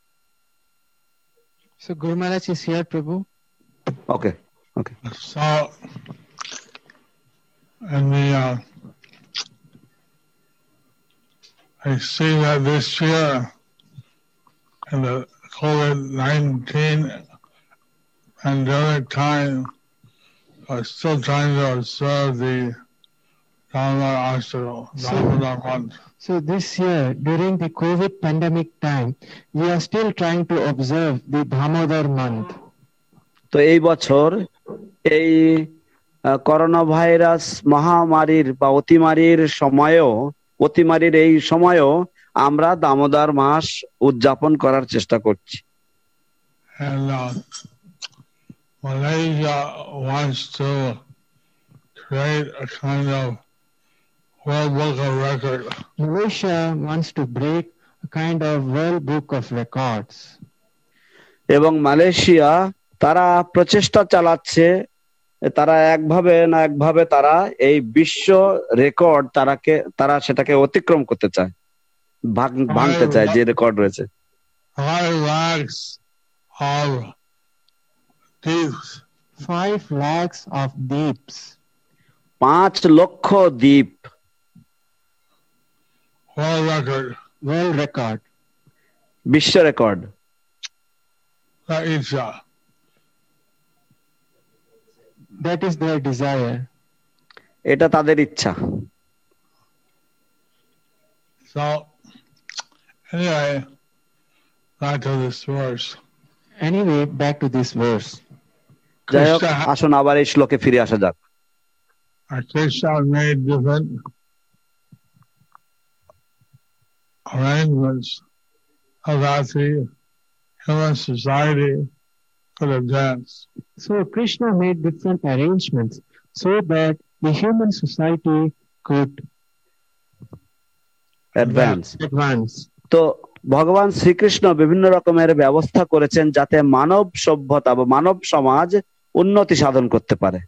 So Guru Maharaj is here, Prabhu. Okay. So, and I see that this year in the COVID-19 pandemic time, I'm still trying to observe the Damodar month. So this year, during the COVID pandemic time, we are still trying to observe the Damodar month. তো এই বছর এই corona virus মহামারীর বা অতিমারির এই সময়েও আমরা দামোদর মাস উদযাপন করার চেষ্টা করছি। And Malaysia wants to create a kind of World Book of Record. Malaysia wants to break a kind of World Book of Records. এবং মালয়েশিয়া তারা প্রচেষ্টা চালাচ্ছে, তারা একভাবে না একভাবে তারা এই বিশ্ব রেকর্ড তারা সেটাকে অতিক্রম করতে চায়, ভাঙতে চায় যে রেকর্ড রয়েছে। 5 lakhs of deeps. 5 লক্ষ দ্বীপ। World record. বিশ্ব record. That is their desire. এটা তাদের ইচ্ছা। So, anyway, back to this verse. যাই হোক, আসুন আবার এই শ্লোকে ফিরে আসা যাক। Krishna made different arrangements so that the human society could advance. So Krishna made different arrangements so that the human society could advance. তো ভগবান শ্রীকৃষ্ণ বিভিন্ন রকমের ব্যবস্থা করেছেন যাতে মানব সভ্যতা বা মানব সমাজ উন্নতি সাধন করতে পারে।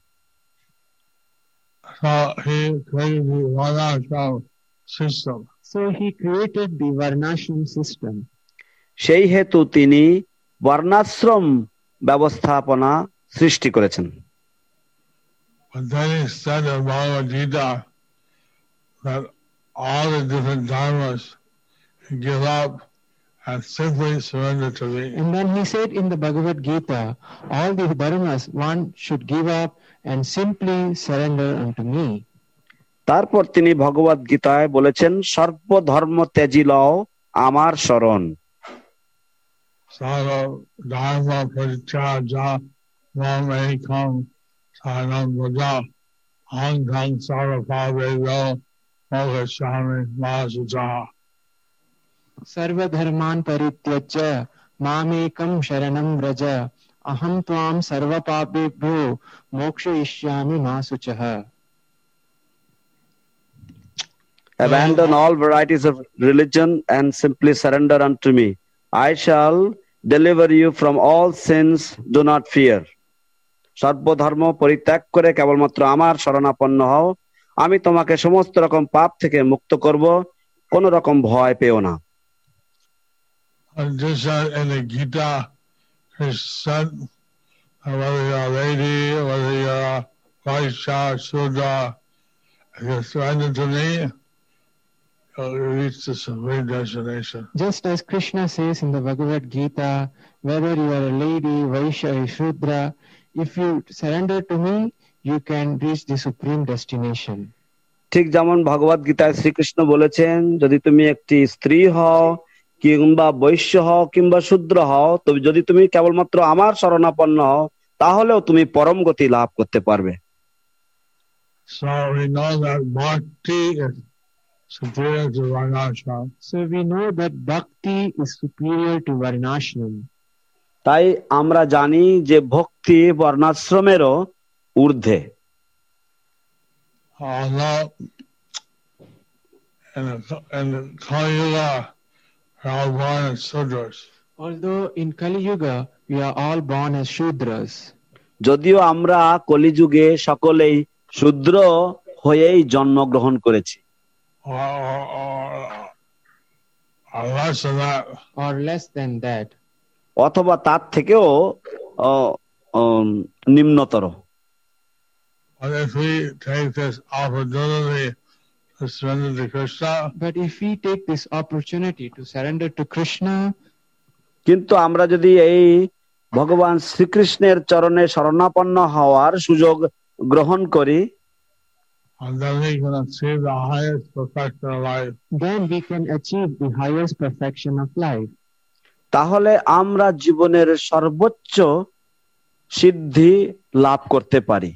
So he created the Varnashram system. সেই হেতু তিনি বর্ণাশ্রম ব্যবস্থাপনা সৃষ্টি করেছেন। But then he said in Bhagavad Gita that all the different dharmas give up and simply surrender to me. And then he said in the Bhagavad Gita, all the dharmas one should give up and simply surrender unto me. তারপর তিনি ভগবত গীতায় বলেছেন, সর্বধর্ম ত্যাজি লও আমার শরণ। Sarva dharma parityajya mam ekam saranam vraja aham tham sarvabhaveyo mokshaami ma shuchaha. Sarva dharman parityajya mamekam sharanam vraja aham tvam sarva papebhyo mokshayishyami ma suchaha. Abandon all varieties of religion and simply surrender unto me. I shall deliver you from all sins. Do not fear. সর্বধর্ম পরিত্যাগ করে কেবলমাত্র আমার শরণাপন্ন হও, আমি তোমাকে সমস্ত রকম পাপ থেকে মুক্ত করব, কোন রকম ভয় পেও না। Just in the Gita, it said, whether you're a lady, whether you're a Vaishya, Sudra, if you surrender to me, you'll reach the supreme destination. Just as Krishna says in the Bhagavad Gita, whether you are a lady, Vaishya or Shudra, if you surrender to me, you can reach the supreme destination. ঠিক যেমন ভগবত গীতায় শ্রীকৃষ্ণ বলেছেন, যদি তুমি একটি স্ত্রী হও কিংবা বৈশ্য হও কিংবা শূদ্র হও, তবে যদি তুমি কেবলমাত্র আমার শরণাপন্ন হও, তাহলেও তুমি পরম গতি লাভ করতে পারবে। So we know that bhakti is superior to varnashram. So we know that bhakti is superior to varnashram. তাই আমরা জানি যে ভক্তি বর্ণাশ্রমেরও ঊর্ধ্বে। Although in the Kali Yuga, we're all born as Sudras. Although in Kali Yuga we are all born as Shudras. যদিও আমরা কলিযুগে সকলেই শূদ্র হয়েই জন্মগ্রহণ করেছি, Or less than that. Or less than that. অথবা তার থেকেও নিম্নতর। But if we take this opportunity to surrender to Krishna, But if we take this opportunity to surrender to Krishna, কিন্তু আমরা যদি এই ভগবান শ্রীকৃষ্ণের চরণে শরণাপন্ন হওয়ার সুযোগ গ্রহণ করি, and then we can achieve the highest perfection of life. then we can achieve the highest perfection of life. তাহলে আমরা জীবনের সর্বোচ্চ সিদ্ধি লাভ করতে পারি।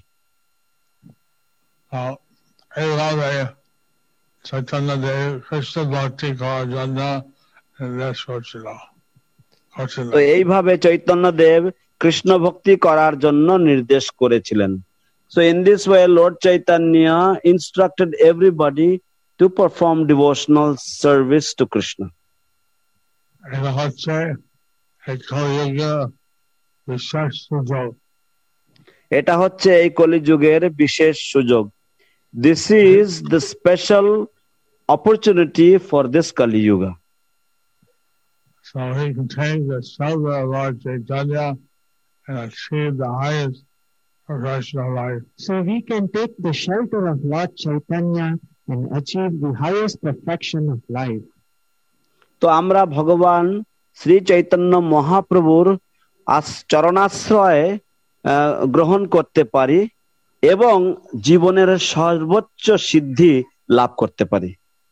এইভাবে চৈতন্য দেব কৃষ্ণ ভক্তি করার জন্য নির্দেশ করছিল। তো এইভাবে চৈতন্য দেব কৃষ্ণ ভক্তি করার জন্য নির্দেশ করেছিলেন। So in this way, Lord Chaitanya instructed everybody to perform devotional service to Krishna. এটা হচ্ছে এই কলিযুগের বিশেষ সুযোগ। এটা হচ্ছে এই কলিযুগের বিশেষ সুযোগ। This is the special opportunity for this Kali Yuga. So he can take the shelter of Lord Chaitanya and achieve the highest perfection of life. So we can take the shelter of Lord Chaitanya and achieve the highest perfection of life. তো আমরা ভগবান শ্রী চৈতন্য মহাপ্রভুর চরণাশ্রয় গ্রহণ করতে পারি এবং জীবনের সর্বোচ্চ সিদ্ধি লাভ করতে পারি।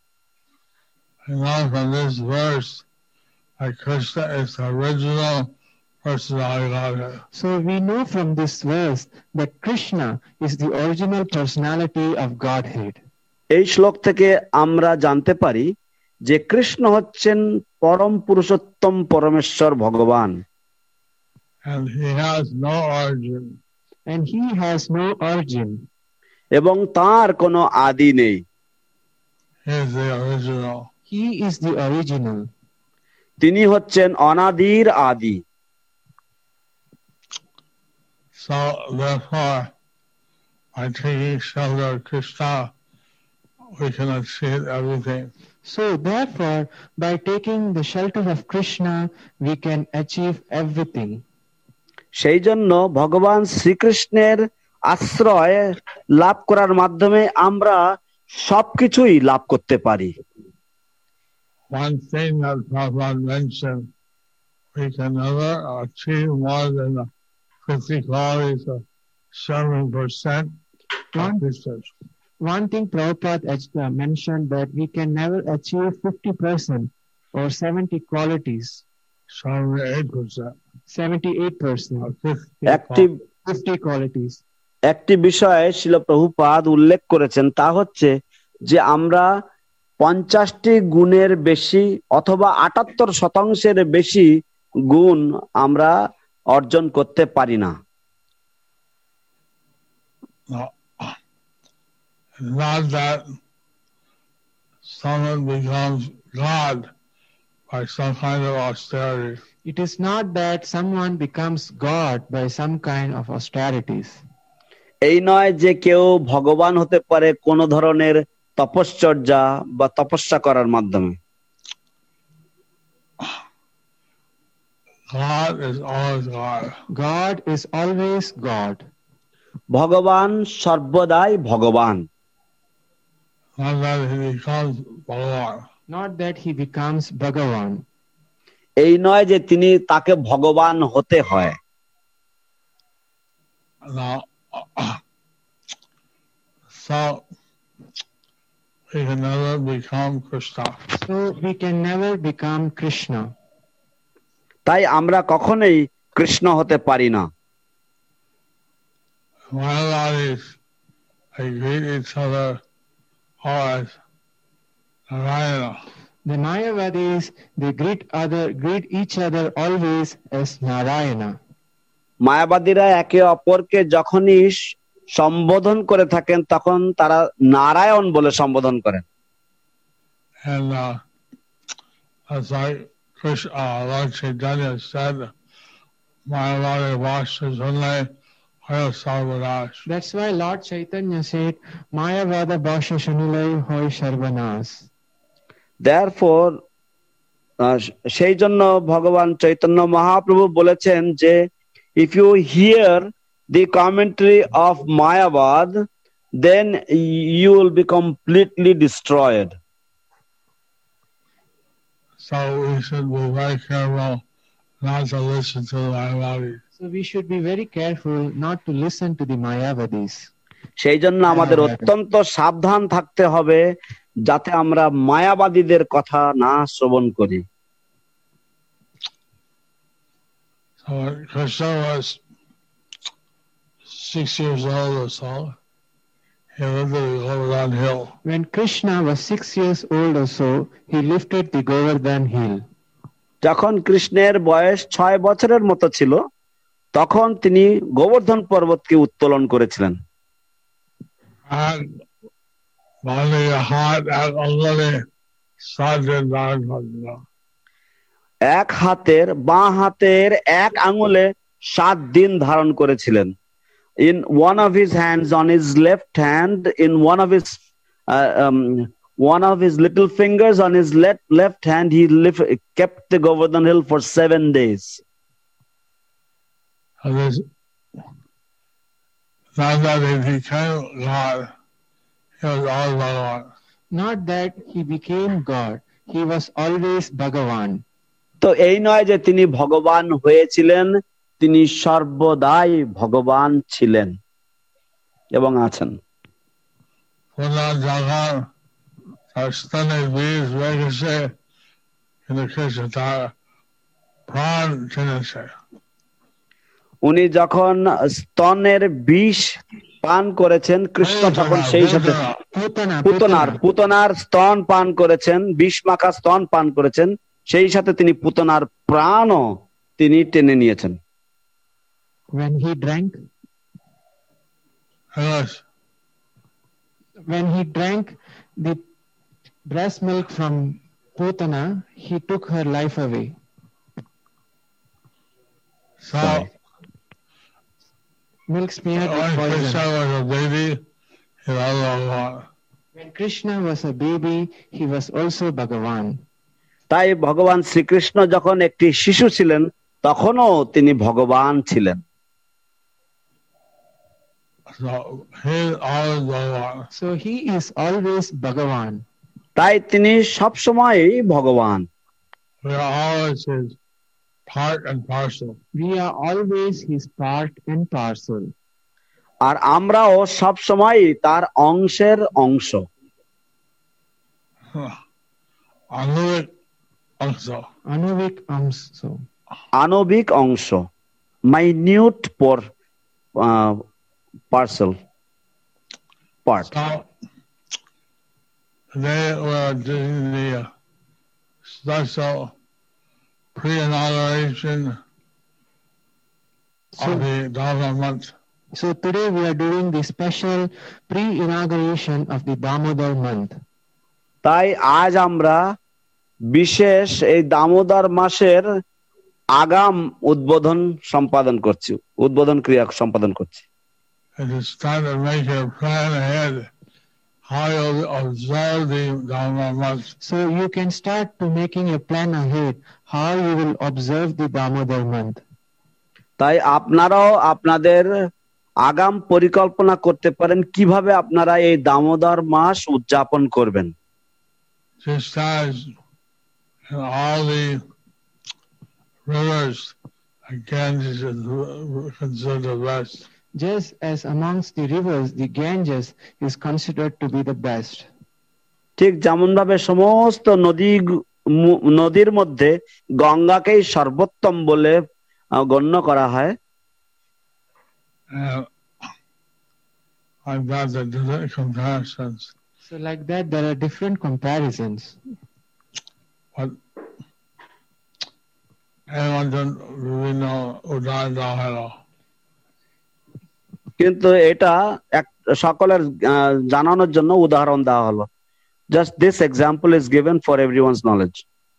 From this verse, Krishna is the original personality of Godhead. So we know from this verse that Krishna is the original personality of Godhead. এই শ্লোক থেকে আমরা জানতে পারি যে কৃষ্ণ হচ্ছেন পরম পুরুষোত্তম পরমেশ্বর ভগবান। And he has no origin. And he has no origin. এবং তার কোনো আদি নেই। He is the original. He is the original. তিনি হচ্ছেন অনাদির আদি। So therefore, by taking shelter of Krishna, we can achieve everything. So therefore, by taking the shelter of Krishna, we can achieve everything. সেই জন্য ভগবান শ্রীকৃষ্ণের আশ্রয় লাভ করার মাধ্যমে আমরা সবকিছুই লাভ করতে পারি। one thing that Prabhupada mentioned, we can never achieve more than the 50 qualities of 7% of Christians. One thing Prabhupada mentioned that we can never achieve 50% or 70 qualities. 78%. 78% of 50 একটি 50 qualities. একটি বিষয়ে শ্রীল প্রভুপাদ উল্লেখ করেছেন, তা হচ্ছে যে আমরা 50টি গুণের বেশি অথবা 78% বেশি গুণ আমরা অর্জন করতে পারি না। Not that someone becomes God by some kind of austerity. It is not that someone becomes God by some kind of austerities. এই নয় যে কেউ ভগবান হতে পারে কোন ধরনের তপশ্চর্যা বা তপস্যা করার মাধ্যমে। God is always God. God is always God. ভগবান সর্বদাই ভগবান। Not that he becomes Bhagavan. Not that he becomes Bhagavan. এই নয় যে তিনি তাকে ভগবান হতে হয়। Now, so we can never become Krishna. So we can never become Krishna. তাই আমরা কখনোই কৃষ্ণ হতে পারি না। Mayavadis, they greet each other as Narayana. The Mayavadis, they greet each other always as Narayana. মায়াবাদীরা একে অপরকে যখনই সম্বোধন করে থাকেন তখন তারা নারায়ণ বলে সম্বোধন করেন। And that's like Lord Chaitanya said, Mayavadi Vasha Sunday Hoya Sarvanas. That's why Lord Chaitanya said, Mayavada Bhasha Shunilai Hoy Sarvanas. Therefore, সেই জন্য ভগবান চৈতন্য মহাপ্রভু বলেছেন যে if you hear the commentary of Mayavad, then you will be completely destroyed. So we should be very careful not to listen to the Mayavadis. So we should be very careful not to listen to the Mayavadis. সেই জন্য আমাদের অত্যন্ত সাবধান থাকতে হবে যাতে আমরা মায়াবাদীদের কথা না শ্রবণ করি। So Krishna was 6 years old or so. He lifted the Govardhan hill. When Krishna was 6 years old or so, he lifted the Govardhan hill. যখন কৃষ্ণের বয়স 6 বছরের মতো ছিল তখন তিনি গোবর্ধন পর্বতকে উত্তোলন করেছিলেন। And এক হাতের বাঁ হাতের এক আঙুলে 7 দিন ধারণ করেছিলেন। In one of his hands, on his left hand, in one of his little fingers on his left hand, he kept the Govardhan hill for 7 days. Not that he became God, he was always Bhagavan. তো এই নয় যে তিনি ভগবান হয়েছিলেন, তিনি সর্বদাই ভগবান ছিলেন এবং আছেন। উনি যখন স্তনের বিষ পান করেছেন, কৃষ্ণ তখন সেই সাথে পুতনার স্তন পান করেছেন, বিষ মাখা স্তন পান করেছেন, সেই সাথে তিনি পুতনার প্রাণও তিনি টেনে নিয়েছেন। When he drank the breast milk from Putana, he took her life away. So milk smeared with poison. When Krishna was a baby, he was also Bhagavan. তাই ভগবান শ্রীকৃষ্ণ যখন একটি শিশু ছিলেন তখনও তিনি ভগবান ছিলেন। So he is always Bhagavan. তাই তিনি সবসময়ই ভগবান। We are always his part and parcel. We are always his part and parcel. আর আমরাও সবসময়ই তার অংশের অংশ। Anuvik also. Anuvik also. আণবিক অংশ, minute parcel part. So today we're doing the special pre-inauguration of the Dharma month. So today we are doing the special pre-inauguration of the Damodar month. তাই আজ আমরা বিশেষ এই দামোদর মাসের আগাম উদ্বোধন ক্রিয়া সম্পাদন করছি। It is time to make your plan ahead how you'll observe the Dharma month. So you can start to making a plan ahead how you will observe the Damodar month. তাই আপনারাও আপনাদের আগাম পরিকল্পনা করতে পারেন কিভাবে আপনারা এই দামোদর মাস উদযাপন করবেন। Just as in all the rivers, Ganges is considered the best. Just as amongst the rivers, the Ganges is considered to be the best. ঠিক যেমন ভাবে সমস্ত নদীর মধ্যে গঙ্গাকেই সর্বোত্তম বলে গণ্য করা হয়, I've got the different comparisons. So like that, there are different comparisons. But anyone don't really know Udayadahara. কিন্তু এটা সকলের জানানোর জন্য উদাহরণ দেওয়া হলো। Just this example is given for everyone's knowledge.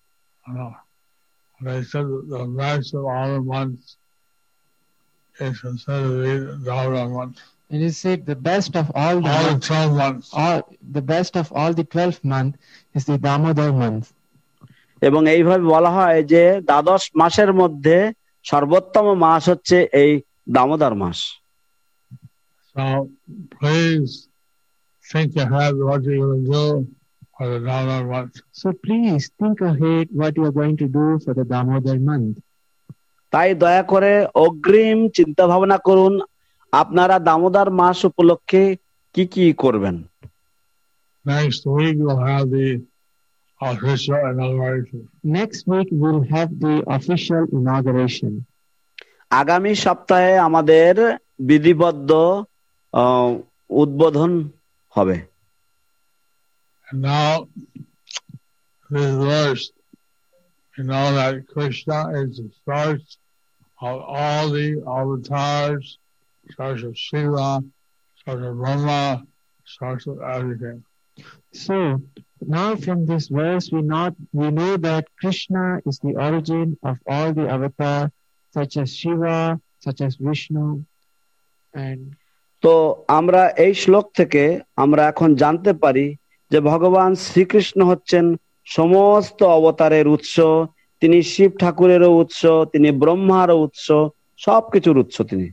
They said the best of all the months is considered the Dharma month. It is said the best of all the All the months, 12 months. the best of all the 12th month is the Damodar month. এবং এইভাবে বলা হয় যে দ্বাদশ মাসের মধ্যে সর্বোত্তম মাস হচ্ছে এই দামোদর মাস। So please think ahead what you're going to do for the Damodar month. So please think ahead what you are going to do for the Damodar month. তাই দয়া করে অগ্রিম চিন্তা ভাবনা করুন আপনারা দামোদর মাস উপলক্ষে কি কি করবেন। Next week we'll have the official inauguration. Next week we'll have the official inauguration. আগামী সপ্তাহে আমাদের বিধিবদ্ধ উদ্বোধন হবে। And now this verse, you know that Krishna is the source of all the avatars, source of Shiva, source of Brahma, source of everything. So now from this verse we know that Krishna is the origin of all the avatars such as Shiva, such as Vishnu, and তো আমরা এই শ্লোক থেকে আমরা এখন জানতে পারি যে ভগবান শ্রীকৃষ্ণ হচ্ছেন সমস্ত অবতারের উৎস, তিনি শিব ঠাকুরেরও উৎস, তিনি ব্রহ্মারও উৎস, সবকিছুর উৎস তিনি।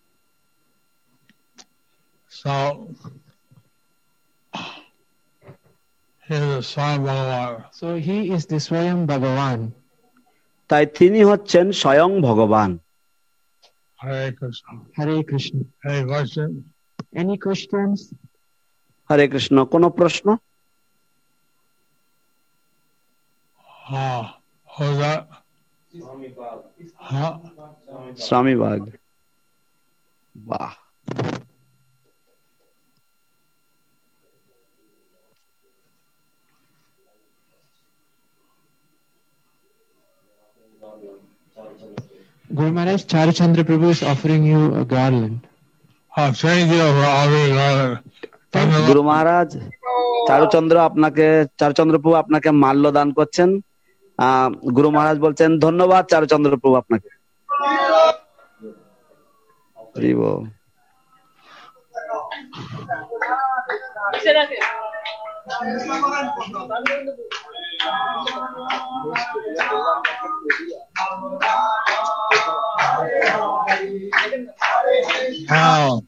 So he is the Swayam Bhagavan. so he is the Swayam Bhagavan. তাই তিনি হচ্ছেন স্বয়ং ভগবান। Hare Krishna. Hare Krishna. Any question? Any questions? হরে কৃষ্ণ, কোনো প্রশ্ন? Who's that? Huh? স্বামী বাগ, বাহ। Guru Maharaj, Charachandra Prabhu is offering you a garland. Thank you for offering garland. গুরু মহারাজ চারুচন্দ্র প্রভু আপনাকে মাল্য দান করছেন। গুরু মহারাজ বলছেন ধন্যবাদ চারুচন্দ্র প্রভু আপনাকে।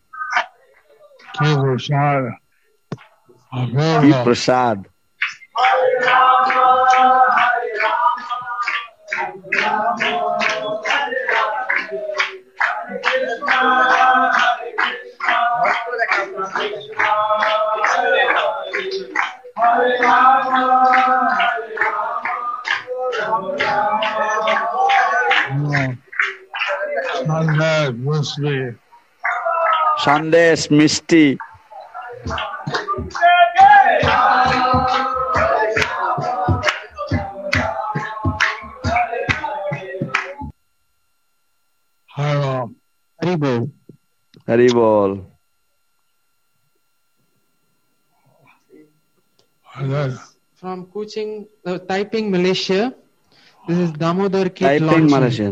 Prasad. Prasad Sunday, Musli. Sandesh mishti Hello. Haribol. Hari bol And then, From Kuching, Taiping, Malaysia. This is Damodar Kit Taiping launching. Malaysian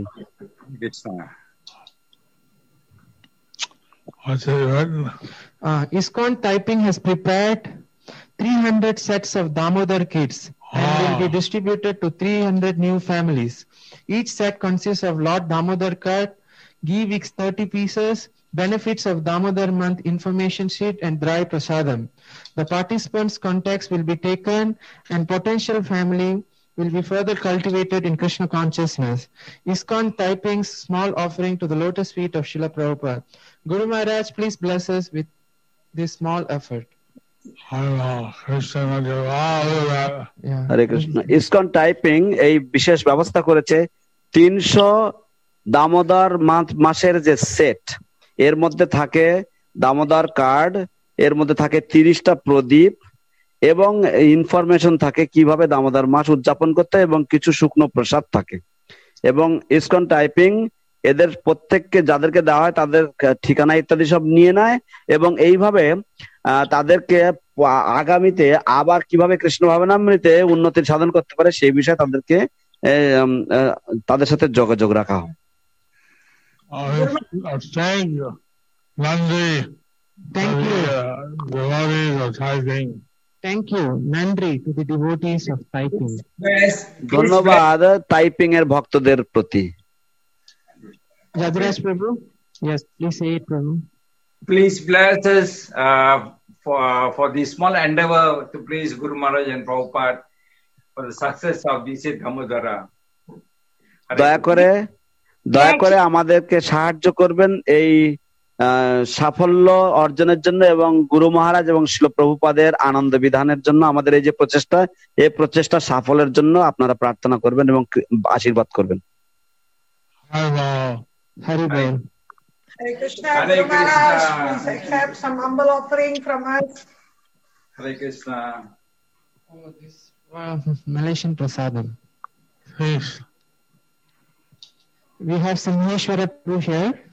what's it written? ISKCON Taiping has prepared 300 sets of Damodar kits and will be distributed to 300 new families. Each set consists of Lord Damodar card, ghee Vicks 30 pieces, benefits of Damodar month information sheet and dry prasadam. The participants' contacts will be taken and potential family will be further cultivated in Krishna consciousness. ISKCON Taiping's small offering to the lotus feet of Srila Prabhupada. Guru Maharaj, please bless us with this small effort. Hello, Krishna. Yeah. Hare Krishna ISKCON Taiping এই বিশেষ ব্যবস্থা করেছে 300 দামোদর মাসের যে set এর মধ্যে থাকে Damodar card এর মধ্যে থাকে 30টা প্রদীপ এবং ইনফরমেশন থাকে কিভাবে দামোদর মাস উদযাপন করতে হয় এবং কিছু শুকনো প্রসাদ থাকে এবং ইসকন টাইপিং এদের প্রত্যেককে যাদেরকে দেওয়া হয় তাদের ঠিকানা ইত্যাদি সব নিয়ে নেয় এবং এইভাবে তাদেরকে আগামীতে আবার কিভাবে কৃষ্ণ ভাবনামৃতে উন্নতির সাধন করতে পারে সেই বিষয়ে তাদেরকে তাদের সাথে যোগাযোগ রাখা হয় Thank you, Nandi. Thank you. Devotees of Taiping. Thank you, Nandri, to the devotees of Taiping. ধন্যবাদ টাইপিং এর ভক্তদের প্রতি Yaduraj Prabhu? Yes, please say it, Prabhu. Please bless us for this small endeavor to please Guru Maharaj and Prabhupada for the success of this Damodara. দয়া করে আমাদেরকে সাহায্য করবেন এই সাফল্য অর্জনের জন্য এবং গুরু মহারাজ এবং শ্রীল প্রভুপাদের আনন্দ বিধানের জন্য আমাদের এই যে প্রচেষ্টা এই প্রচেষ্টা সাফল্যের জন্য আপনারা প্রার্থনা করবেন এবং আশীর্বাদ করবেন Haribol. Hare Krishna, Hare Guru Maharaj, Krishna. please accept some humble offering from us. Hare Krishna. Oh, this Malaysian prasadam. Peace. We have some Maheshwara Prabhu here.